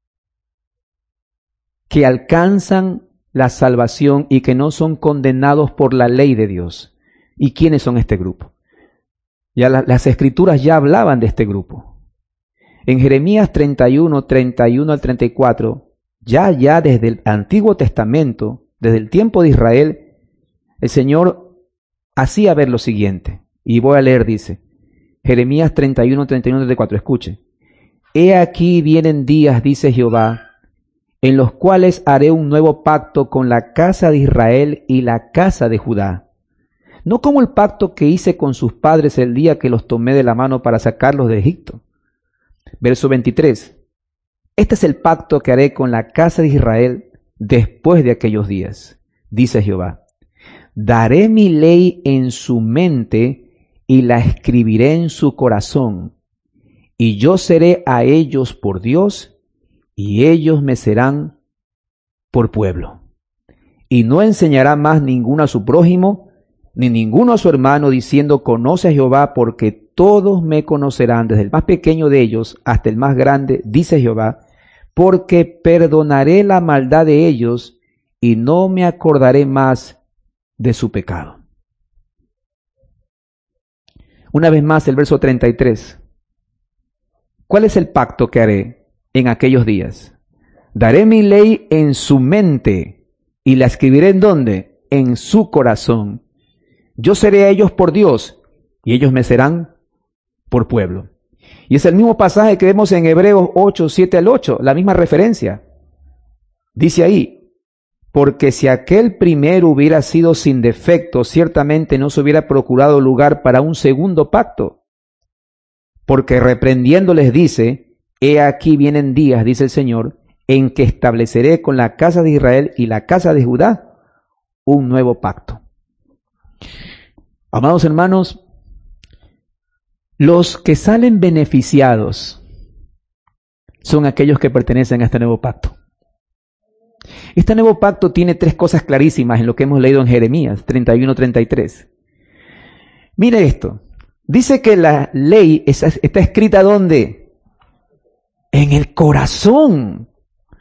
[SPEAKER 1] que alcanzan la salvación y que no son condenados por la ley de Dios. ¿Y quiénes son este grupo? Ya la, las escrituras ya hablaban de este grupo. En Jeremías treinta y uno, treinta y uno al treinta y cuatro, ya ya desde el Antiguo Testamento, desde el tiempo de Israel, el Señor hacía ver lo siguiente. Y voy a leer, dice, Jeremías treinta y uno, treinta y uno, treinta y cuatro, escuche. He aquí vienen días, dice Jehová, en los cuales haré un nuevo pacto con la casa de Israel y la casa de Judá. No como el pacto que hice con sus padres el día que los tomé de la mano para sacarlos de Egipto. Verso veintitrés. Este es el pacto que haré con la casa de Israel después de aquellos días, dice Jehová. Daré mi ley en su mente y la escribiré en su corazón. Y yo seré a ellos por Dios, y ellos me serán por pueblo. Y no enseñará más ninguno a su prójimo, ni ninguno a su hermano, diciendo, conoce a Jehová, porque todos me conocerán, desde el más pequeño de ellos hasta el más grande, dice Jehová, porque perdonaré la maldad de ellos, y no me acordaré más de su pecado. Una vez más, el verso treinta y tres. ¿Cuál es el pacto que haré en aquellos días? Daré mi ley en su mente y la escribiré ¿en dónde? En su corazón. Yo seré a ellos por Dios y ellos me serán por pueblo. Y es el mismo pasaje que vemos en Hebreos ocho, siete al ocho, la misma referencia. Dice ahí, porque si aquel primero hubiera sido sin defecto, ciertamente no se hubiera procurado lugar para un segundo pacto. Porque reprendiéndoles dice, he aquí vienen días, dice el Señor, en que estableceré con la casa de Israel y la casa de Judá un nuevo pacto. Amados hermanos, los que salen beneficiados son aquellos que pertenecen a este nuevo pacto. Este nuevo pacto tiene tres cosas clarísimas en lo que hemos leído en Jeremías treinta y uno, treinta y tres. Mire esto. Dice que la ley está escrita ¿dónde? En el corazón.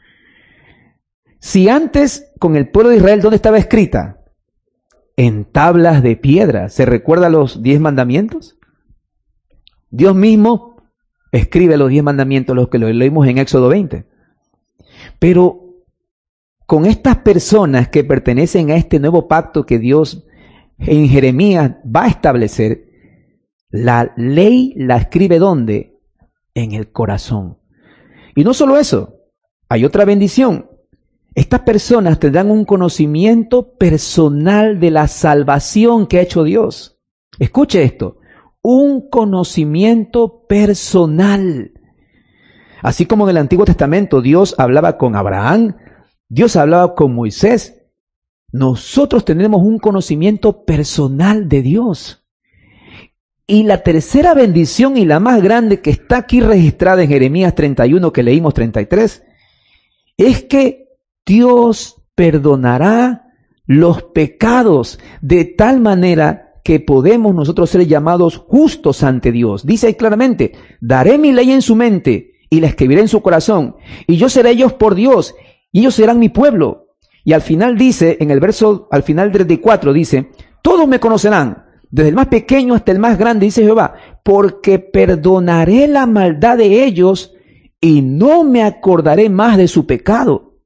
[SPEAKER 1] Si antes con el pueblo de Israel, ¿dónde estaba escrita? En tablas de piedra. ¿Se recuerda los diez mandamientos? Dios mismo escribe los diez mandamientos, los que lo leímos en Éxodo veinte. Pero con estas personas que pertenecen a este nuevo pacto que Dios en Jeremías va a establecer, la ley la escribe ¿dónde? En el corazón. Y no solo eso, hay otra bendición. Estas personas tendrán un conocimiento personal de la salvación que ha hecho Dios. Escuche esto, un conocimiento personal. Así como en el Antiguo Testamento Dios hablaba con Abraham, Dios hablaba con Moisés, nosotros tenemos un conocimiento personal de Dios. Y la tercera bendición y la más grande que está aquí registrada en Jeremías treinta y uno, que leímos treinta y tres, es que Dios perdonará los pecados de tal manera que podemos nosotros ser llamados justos ante Dios. Dice ahí claramente, daré mi ley en su mente y la escribiré en su corazón, y yo seré ellos por Dios, y ellos serán mi pueblo. Y al final dice, en el verso, al final treinta y cuatro dice, todos me conocerán, desde el más pequeño hasta el más grande, dice Jehová, porque perdonaré la maldad de ellos y no me acordaré más de su pecado.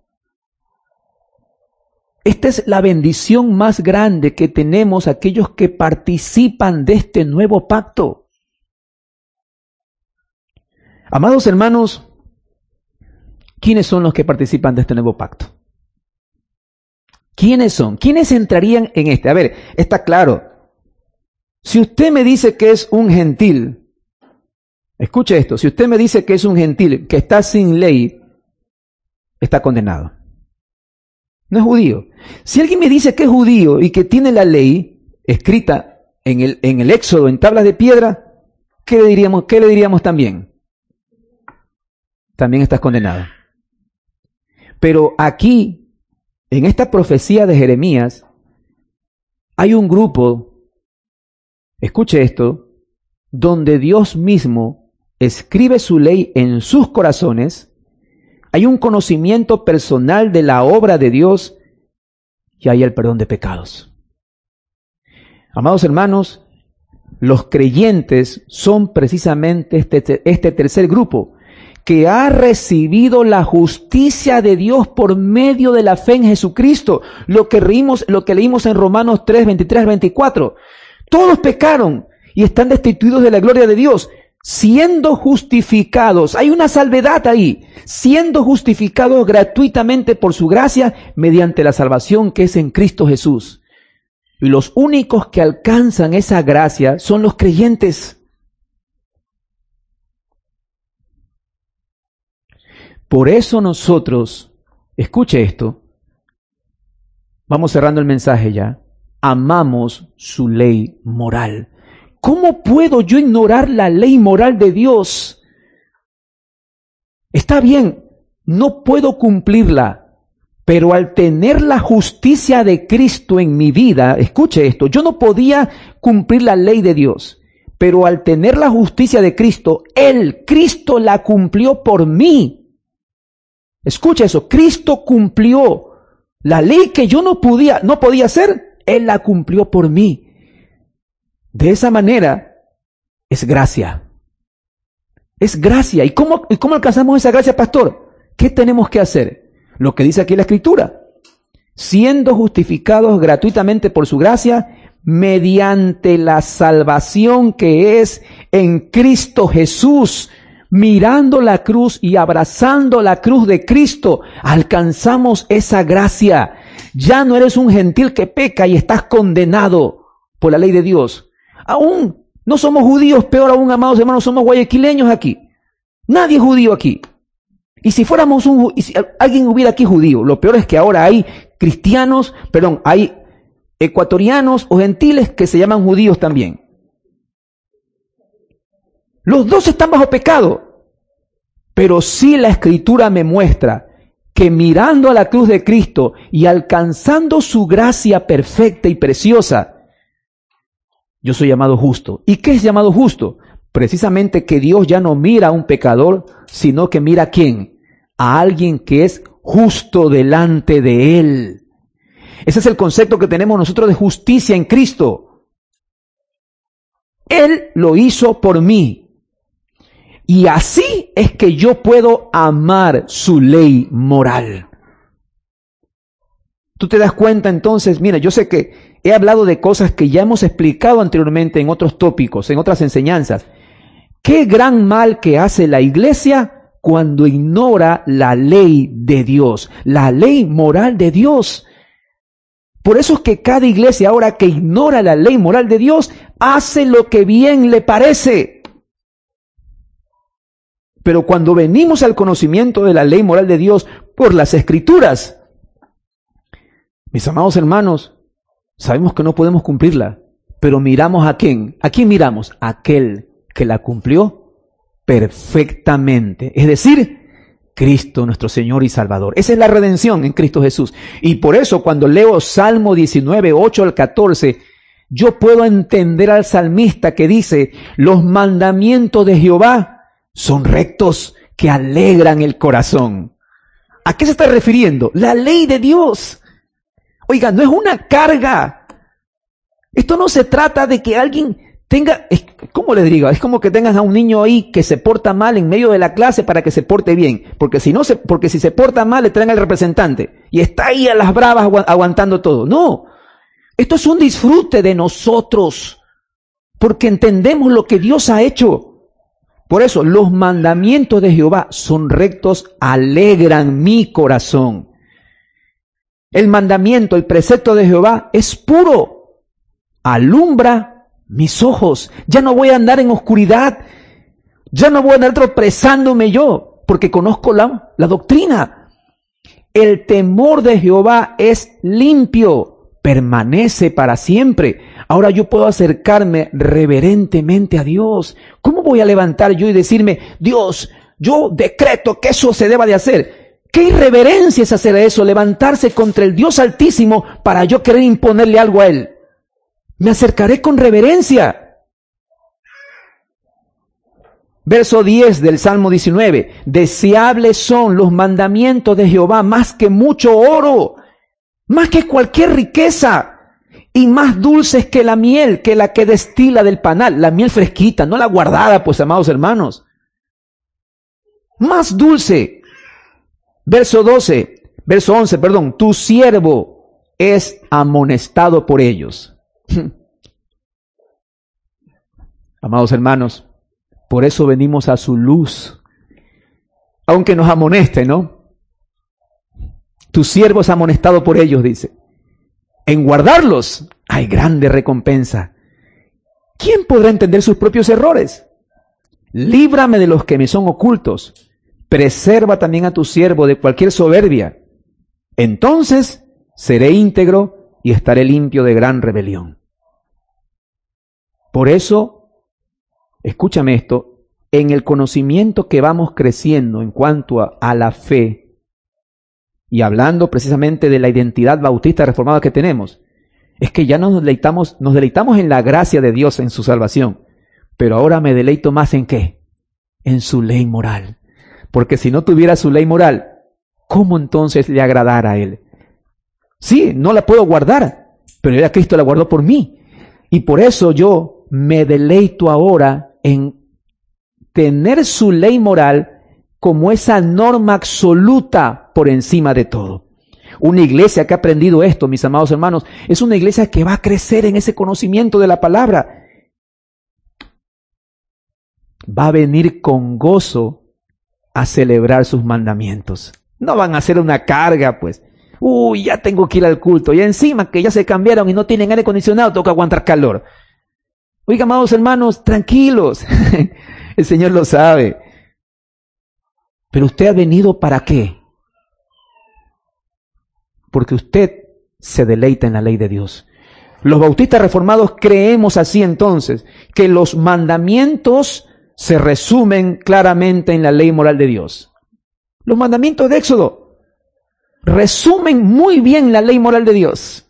[SPEAKER 1] Esta es la bendición más grande que tenemos aquellos que participan de este nuevo pacto. Amados hermanos, ¿quiénes son los que participan de este nuevo pacto? ¿Quiénes son? ¿Quiénes entrarían en este? A ver, está claro. Si usted me dice que es un gentil, escuche esto, si usted me dice que es un gentil, que está sin ley, está condenado. No es judío. Si alguien me dice que es judío y que tiene la ley escrita en el, en el Éxodo, en tablas de piedra, ¿qué le diríamos, qué le diríamos también? También estás condenado. Pero aquí, en esta profecía de Jeremías, hay un grupo, escuche esto, donde Dios mismo escribe su ley en sus corazones, hay un conocimiento personal de la obra de Dios y hay el perdón de pecados. Amados hermanos, los creyentes son precisamente este, este tercer grupo que ha recibido la justicia de Dios por medio de la fe en Jesucristo. Lo que leímos, lo que leímos en Romanos tres, veintitrés al veinticuatro. Todos pecaron y están destituidos de la gloria de Dios, siendo justificados. Hay una salvedad ahí. Siendo justificados gratuitamente por su gracia mediante la salvación que es en Cristo Jesús. Y los únicos que alcanzan esa gracia son los creyentes. Por eso nosotros, escuche esto, vamos cerrando el mensaje ya, amamos su ley moral. ¿Cómo puedo yo ignorar la ley moral de Dios? Está bien, no puedo cumplirla. Pero al tener la justicia de Cristo en mi vida, escuche esto, yo no podía cumplir la ley de Dios, pero al tener la justicia de Cristo, Él, Cristo la cumplió por mí. Escuche eso, Cristo cumplió la ley que yo no podía, no podía hacer, Él la cumplió por mí. De esa manera, es gracia. Es gracia. ¿Y cómo, y cómo alcanzamos esa gracia, pastor? ¿Qué tenemos que hacer? Lo que dice aquí la Escritura, siendo justificados gratuitamente por su gracia, mediante la salvación que es en Cristo Jesús, mirando la cruz y abrazando la cruz de Cristo, alcanzamos esa gracia. Ya no eres un gentil que peca y estás condenado por la ley de Dios. Aún no somos judíos, peor aún, amados hermanos, somos guayaquileños aquí. Nadie es judío aquí. Y si fuéramos un, y si alguien hubiera aquí judío, lo peor es que ahora hay cristianos, perdón, hay ecuatorianos o gentiles que se llaman judíos también. Los dos están bajo pecado, pero sí la Escritura me muestra que mirando a la cruz de Cristo y alcanzando su gracia perfecta y preciosa, yo soy llamado justo. ¿Y qué es llamado justo? Precisamente que Dios ya no mira a un pecador, sino que mira a quién, a alguien que es justo delante de Él. Ese es el concepto que tenemos nosotros de justicia en Cristo. Él lo hizo por mí. Y así es que yo puedo amar su ley moral. Tú te das cuenta entonces, mira, yo sé que he hablado de cosas que ya hemos explicado anteriormente en otros tópicos, en otras enseñanzas. Qué gran mal que hace la iglesia cuando ignora la ley de Dios, la ley moral de Dios. Por eso es que cada iglesia ahora que ignora la ley moral de Dios, hace lo que bien le parece. Pero cuando venimos al conocimiento de la ley moral de Dios por las Escrituras, mis amados hermanos, sabemos que no podemos cumplirla, pero miramos a quién. ¿A quién miramos? A aquel que la cumplió perfectamente. Es decir, Cristo nuestro Señor y Salvador. Esa es la redención en Cristo Jesús. Y por eso cuando leo Salmo diecinueve, ocho al catorce, yo puedo entender al salmista que dice, los mandamientos de Jehová son rectos que alegran el corazón. ¿A qué se está refiriendo? La ley de Dios. Oiga, no es una carga. Esto no se trata de que alguien tenga, ¿cómo les digo? Es como que tengas a un niño ahí que se porta mal en medio de la clase para que se porte bien. Porque si no se, porque si se porta mal le traen al representante y está ahí a las bravas aguantando todo. No. Esto es un disfrute de nosotros. Porque entendemos lo que Dios ha hecho. Por eso, los mandamientos de Jehová son rectos, alegran mi corazón. El mandamiento, el precepto de Jehová es puro, alumbra mis ojos. Ya no voy a andar en oscuridad, ya no voy a andar tropezándome yo, porque conozco la, la doctrina. El temor de Jehová es limpio, permanece para siempre. Ahora yo puedo acercarme reverentemente a Dios. ¿Cómo voy a levantar yo y decirme, Dios, yo decreto que eso se deba de hacer? ¿Qué irreverencia es hacer eso? Levantarse contra el Dios Altísimo para yo querer imponerle algo a Él. Me acercaré con reverencia. Verso diez del Salmo diecinueve. Deseables son los mandamientos de Jehová más que mucho oro, más que cualquier riqueza, y más dulces que la miel, que la que destila del panal. La miel fresquita, no la guardada, pues, amados hermanos. más dulce. Verso doce, verso once, perdón, tu siervo es amonestado por ellos. Amados hermanos, por eso venimos a su luz, aunque nos amoneste, ¿no? Tu siervo es amonestado por ellos, dice. En guardarlos hay grande recompensa. ¿Quién podrá entender sus propios errores? Líbrame de los que me son ocultos. Preserva también a tu siervo de cualquier soberbia. Entonces seré íntegro y estaré limpio de gran rebelión. Por eso, escúchame esto, en el conocimiento que vamos creciendo en cuanto a, a la fe, y hablando precisamente de la identidad bautista reformada que tenemos, es que ya nos deleitamos, nos deleitamos en la gracia de Dios en su salvación, pero ahora me deleito más en ¿qué? En su ley moral. Porque si no tuviera su ley moral, ¿cómo entonces le agradara a Él? Sí, no la puedo guardar, pero ya Cristo la guardó por mí. Y por eso yo me deleito ahora en tener su ley moral como esa norma absoluta por encima de todo. Una iglesia que ha aprendido esto, mis amados hermanos, es una iglesia que va a crecer en ese conocimiento de la palabra. Va a venir con gozo a celebrar sus mandamientos. No van a ser una carga, pues. Uy, ya tengo que ir al culto. Y encima que ya se cambiaron y no tienen aire acondicionado, toca aguantar calor. Oiga, amados hermanos, tranquilos. El Señor lo sabe. Pero usted ha venido ¿para qué? Porque usted se deleita en la ley de Dios. Los bautistas reformados creemos así entonces, que los mandamientos se resumen claramente en la ley moral de Dios. Los mandamientos de Éxodo resumen muy bien la ley moral de Dios.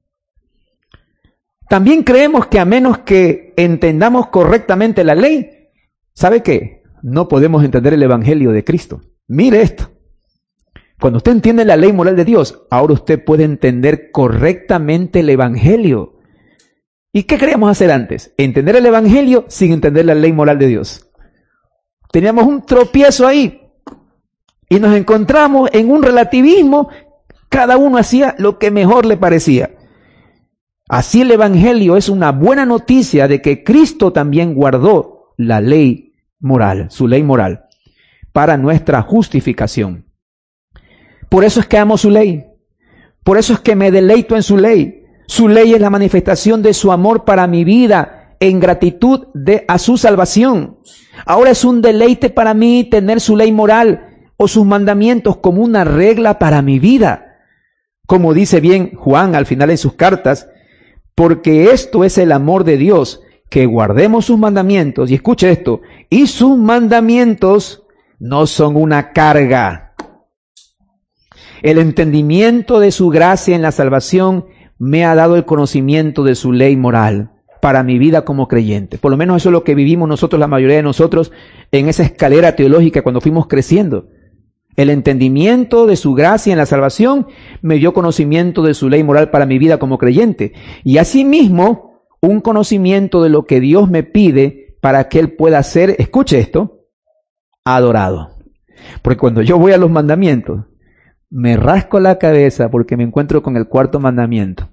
[SPEAKER 1] También creemos que a menos que entendamos correctamente la ley, ¿sabe qué? No podemos entender el Evangelio de Cristo. Mire esto. Cuando usted entiende la ley moral de Dios, ahora usted puede entender correctamente el Evangelio. ¿Y qué queríamos hacer antes? Entender el Evangelio sin entender la ley moral de Dios. Teníamos un tropiezo ahí y nos encontramos en un relativismo. Cada uno hacía lo que mejor le parecía. Así el Evangelio es una buena noticia de que Cristo también guardó la ley moral, su ley moral, para nuestra justificación. Por eso es que amo su ley. Por eso es que me deleito en su ley. Su ley es la manifestación de su amor para mi vida en gratitud de, a su salvación. Ahora es un deleite para mí tener su ley moral o sus mandamientos como una regla para mi vida. Como dice bien Juan al final de sus cartas, porque esto es el amor de Dios, que guardemos sus mandamientos. Y escuche esto, y sus mandamientos no son una carga. El entendimiento de su gracia en la salvación me ha dado el conocimiento de su ley moral para mi vida como creyente. Por lo menos eso es lo que vivimos nosotros, la mayoría de nosotros, en esa escalera teológica cuando fuimos creciendo. El entendimiento de su gracia en la salvación me dio conocimiento de su ley moral para mi vida como creyente. Y asimismo, un conocimiento de lo que Dios me pide para que Él pueda ser, escuche esto, adorado. Porque cuando yo voy a los mandamientos, me rasco la cabeza porque me encuentro con el cuarto mandamiento.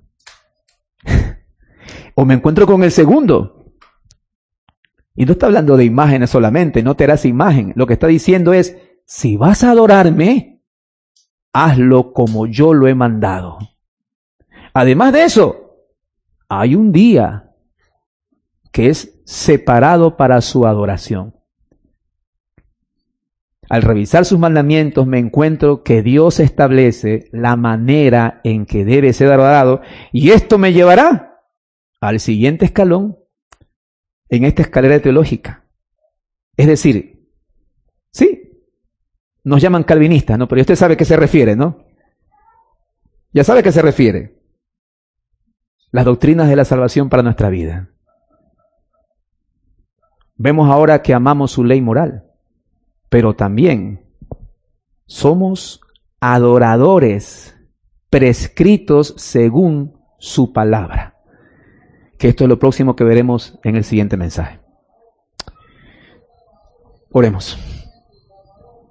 [SPEAKER 1] O me encuentro con el segundo. Y no está hablando de imágenes solamente, no te harás imagen. Lo que está diciendo es, si vas a adorarme, hazlo como yo lo he mandado. Además de eso, hay un día que es separado para su adoración. Al revisar sus mandamientos me encuentro que Dios establece la manera en que debe ser adorado, y esto me llevará al siguiente escalón en esta escalera teológica. Es decir, sí, nos llaman calvinistas, ¿no? Pero usted sabe a qué se refiere, ¿no? Ya sabe a qué se refiere. Las doctrinas de la salvación para nuestra vida. Vemos ahora que amamos su ley moral, pero también somos adoradores prescritos según su palabra. Que esto es lo próximo que veremos en el siguiente mensaje. Oremos.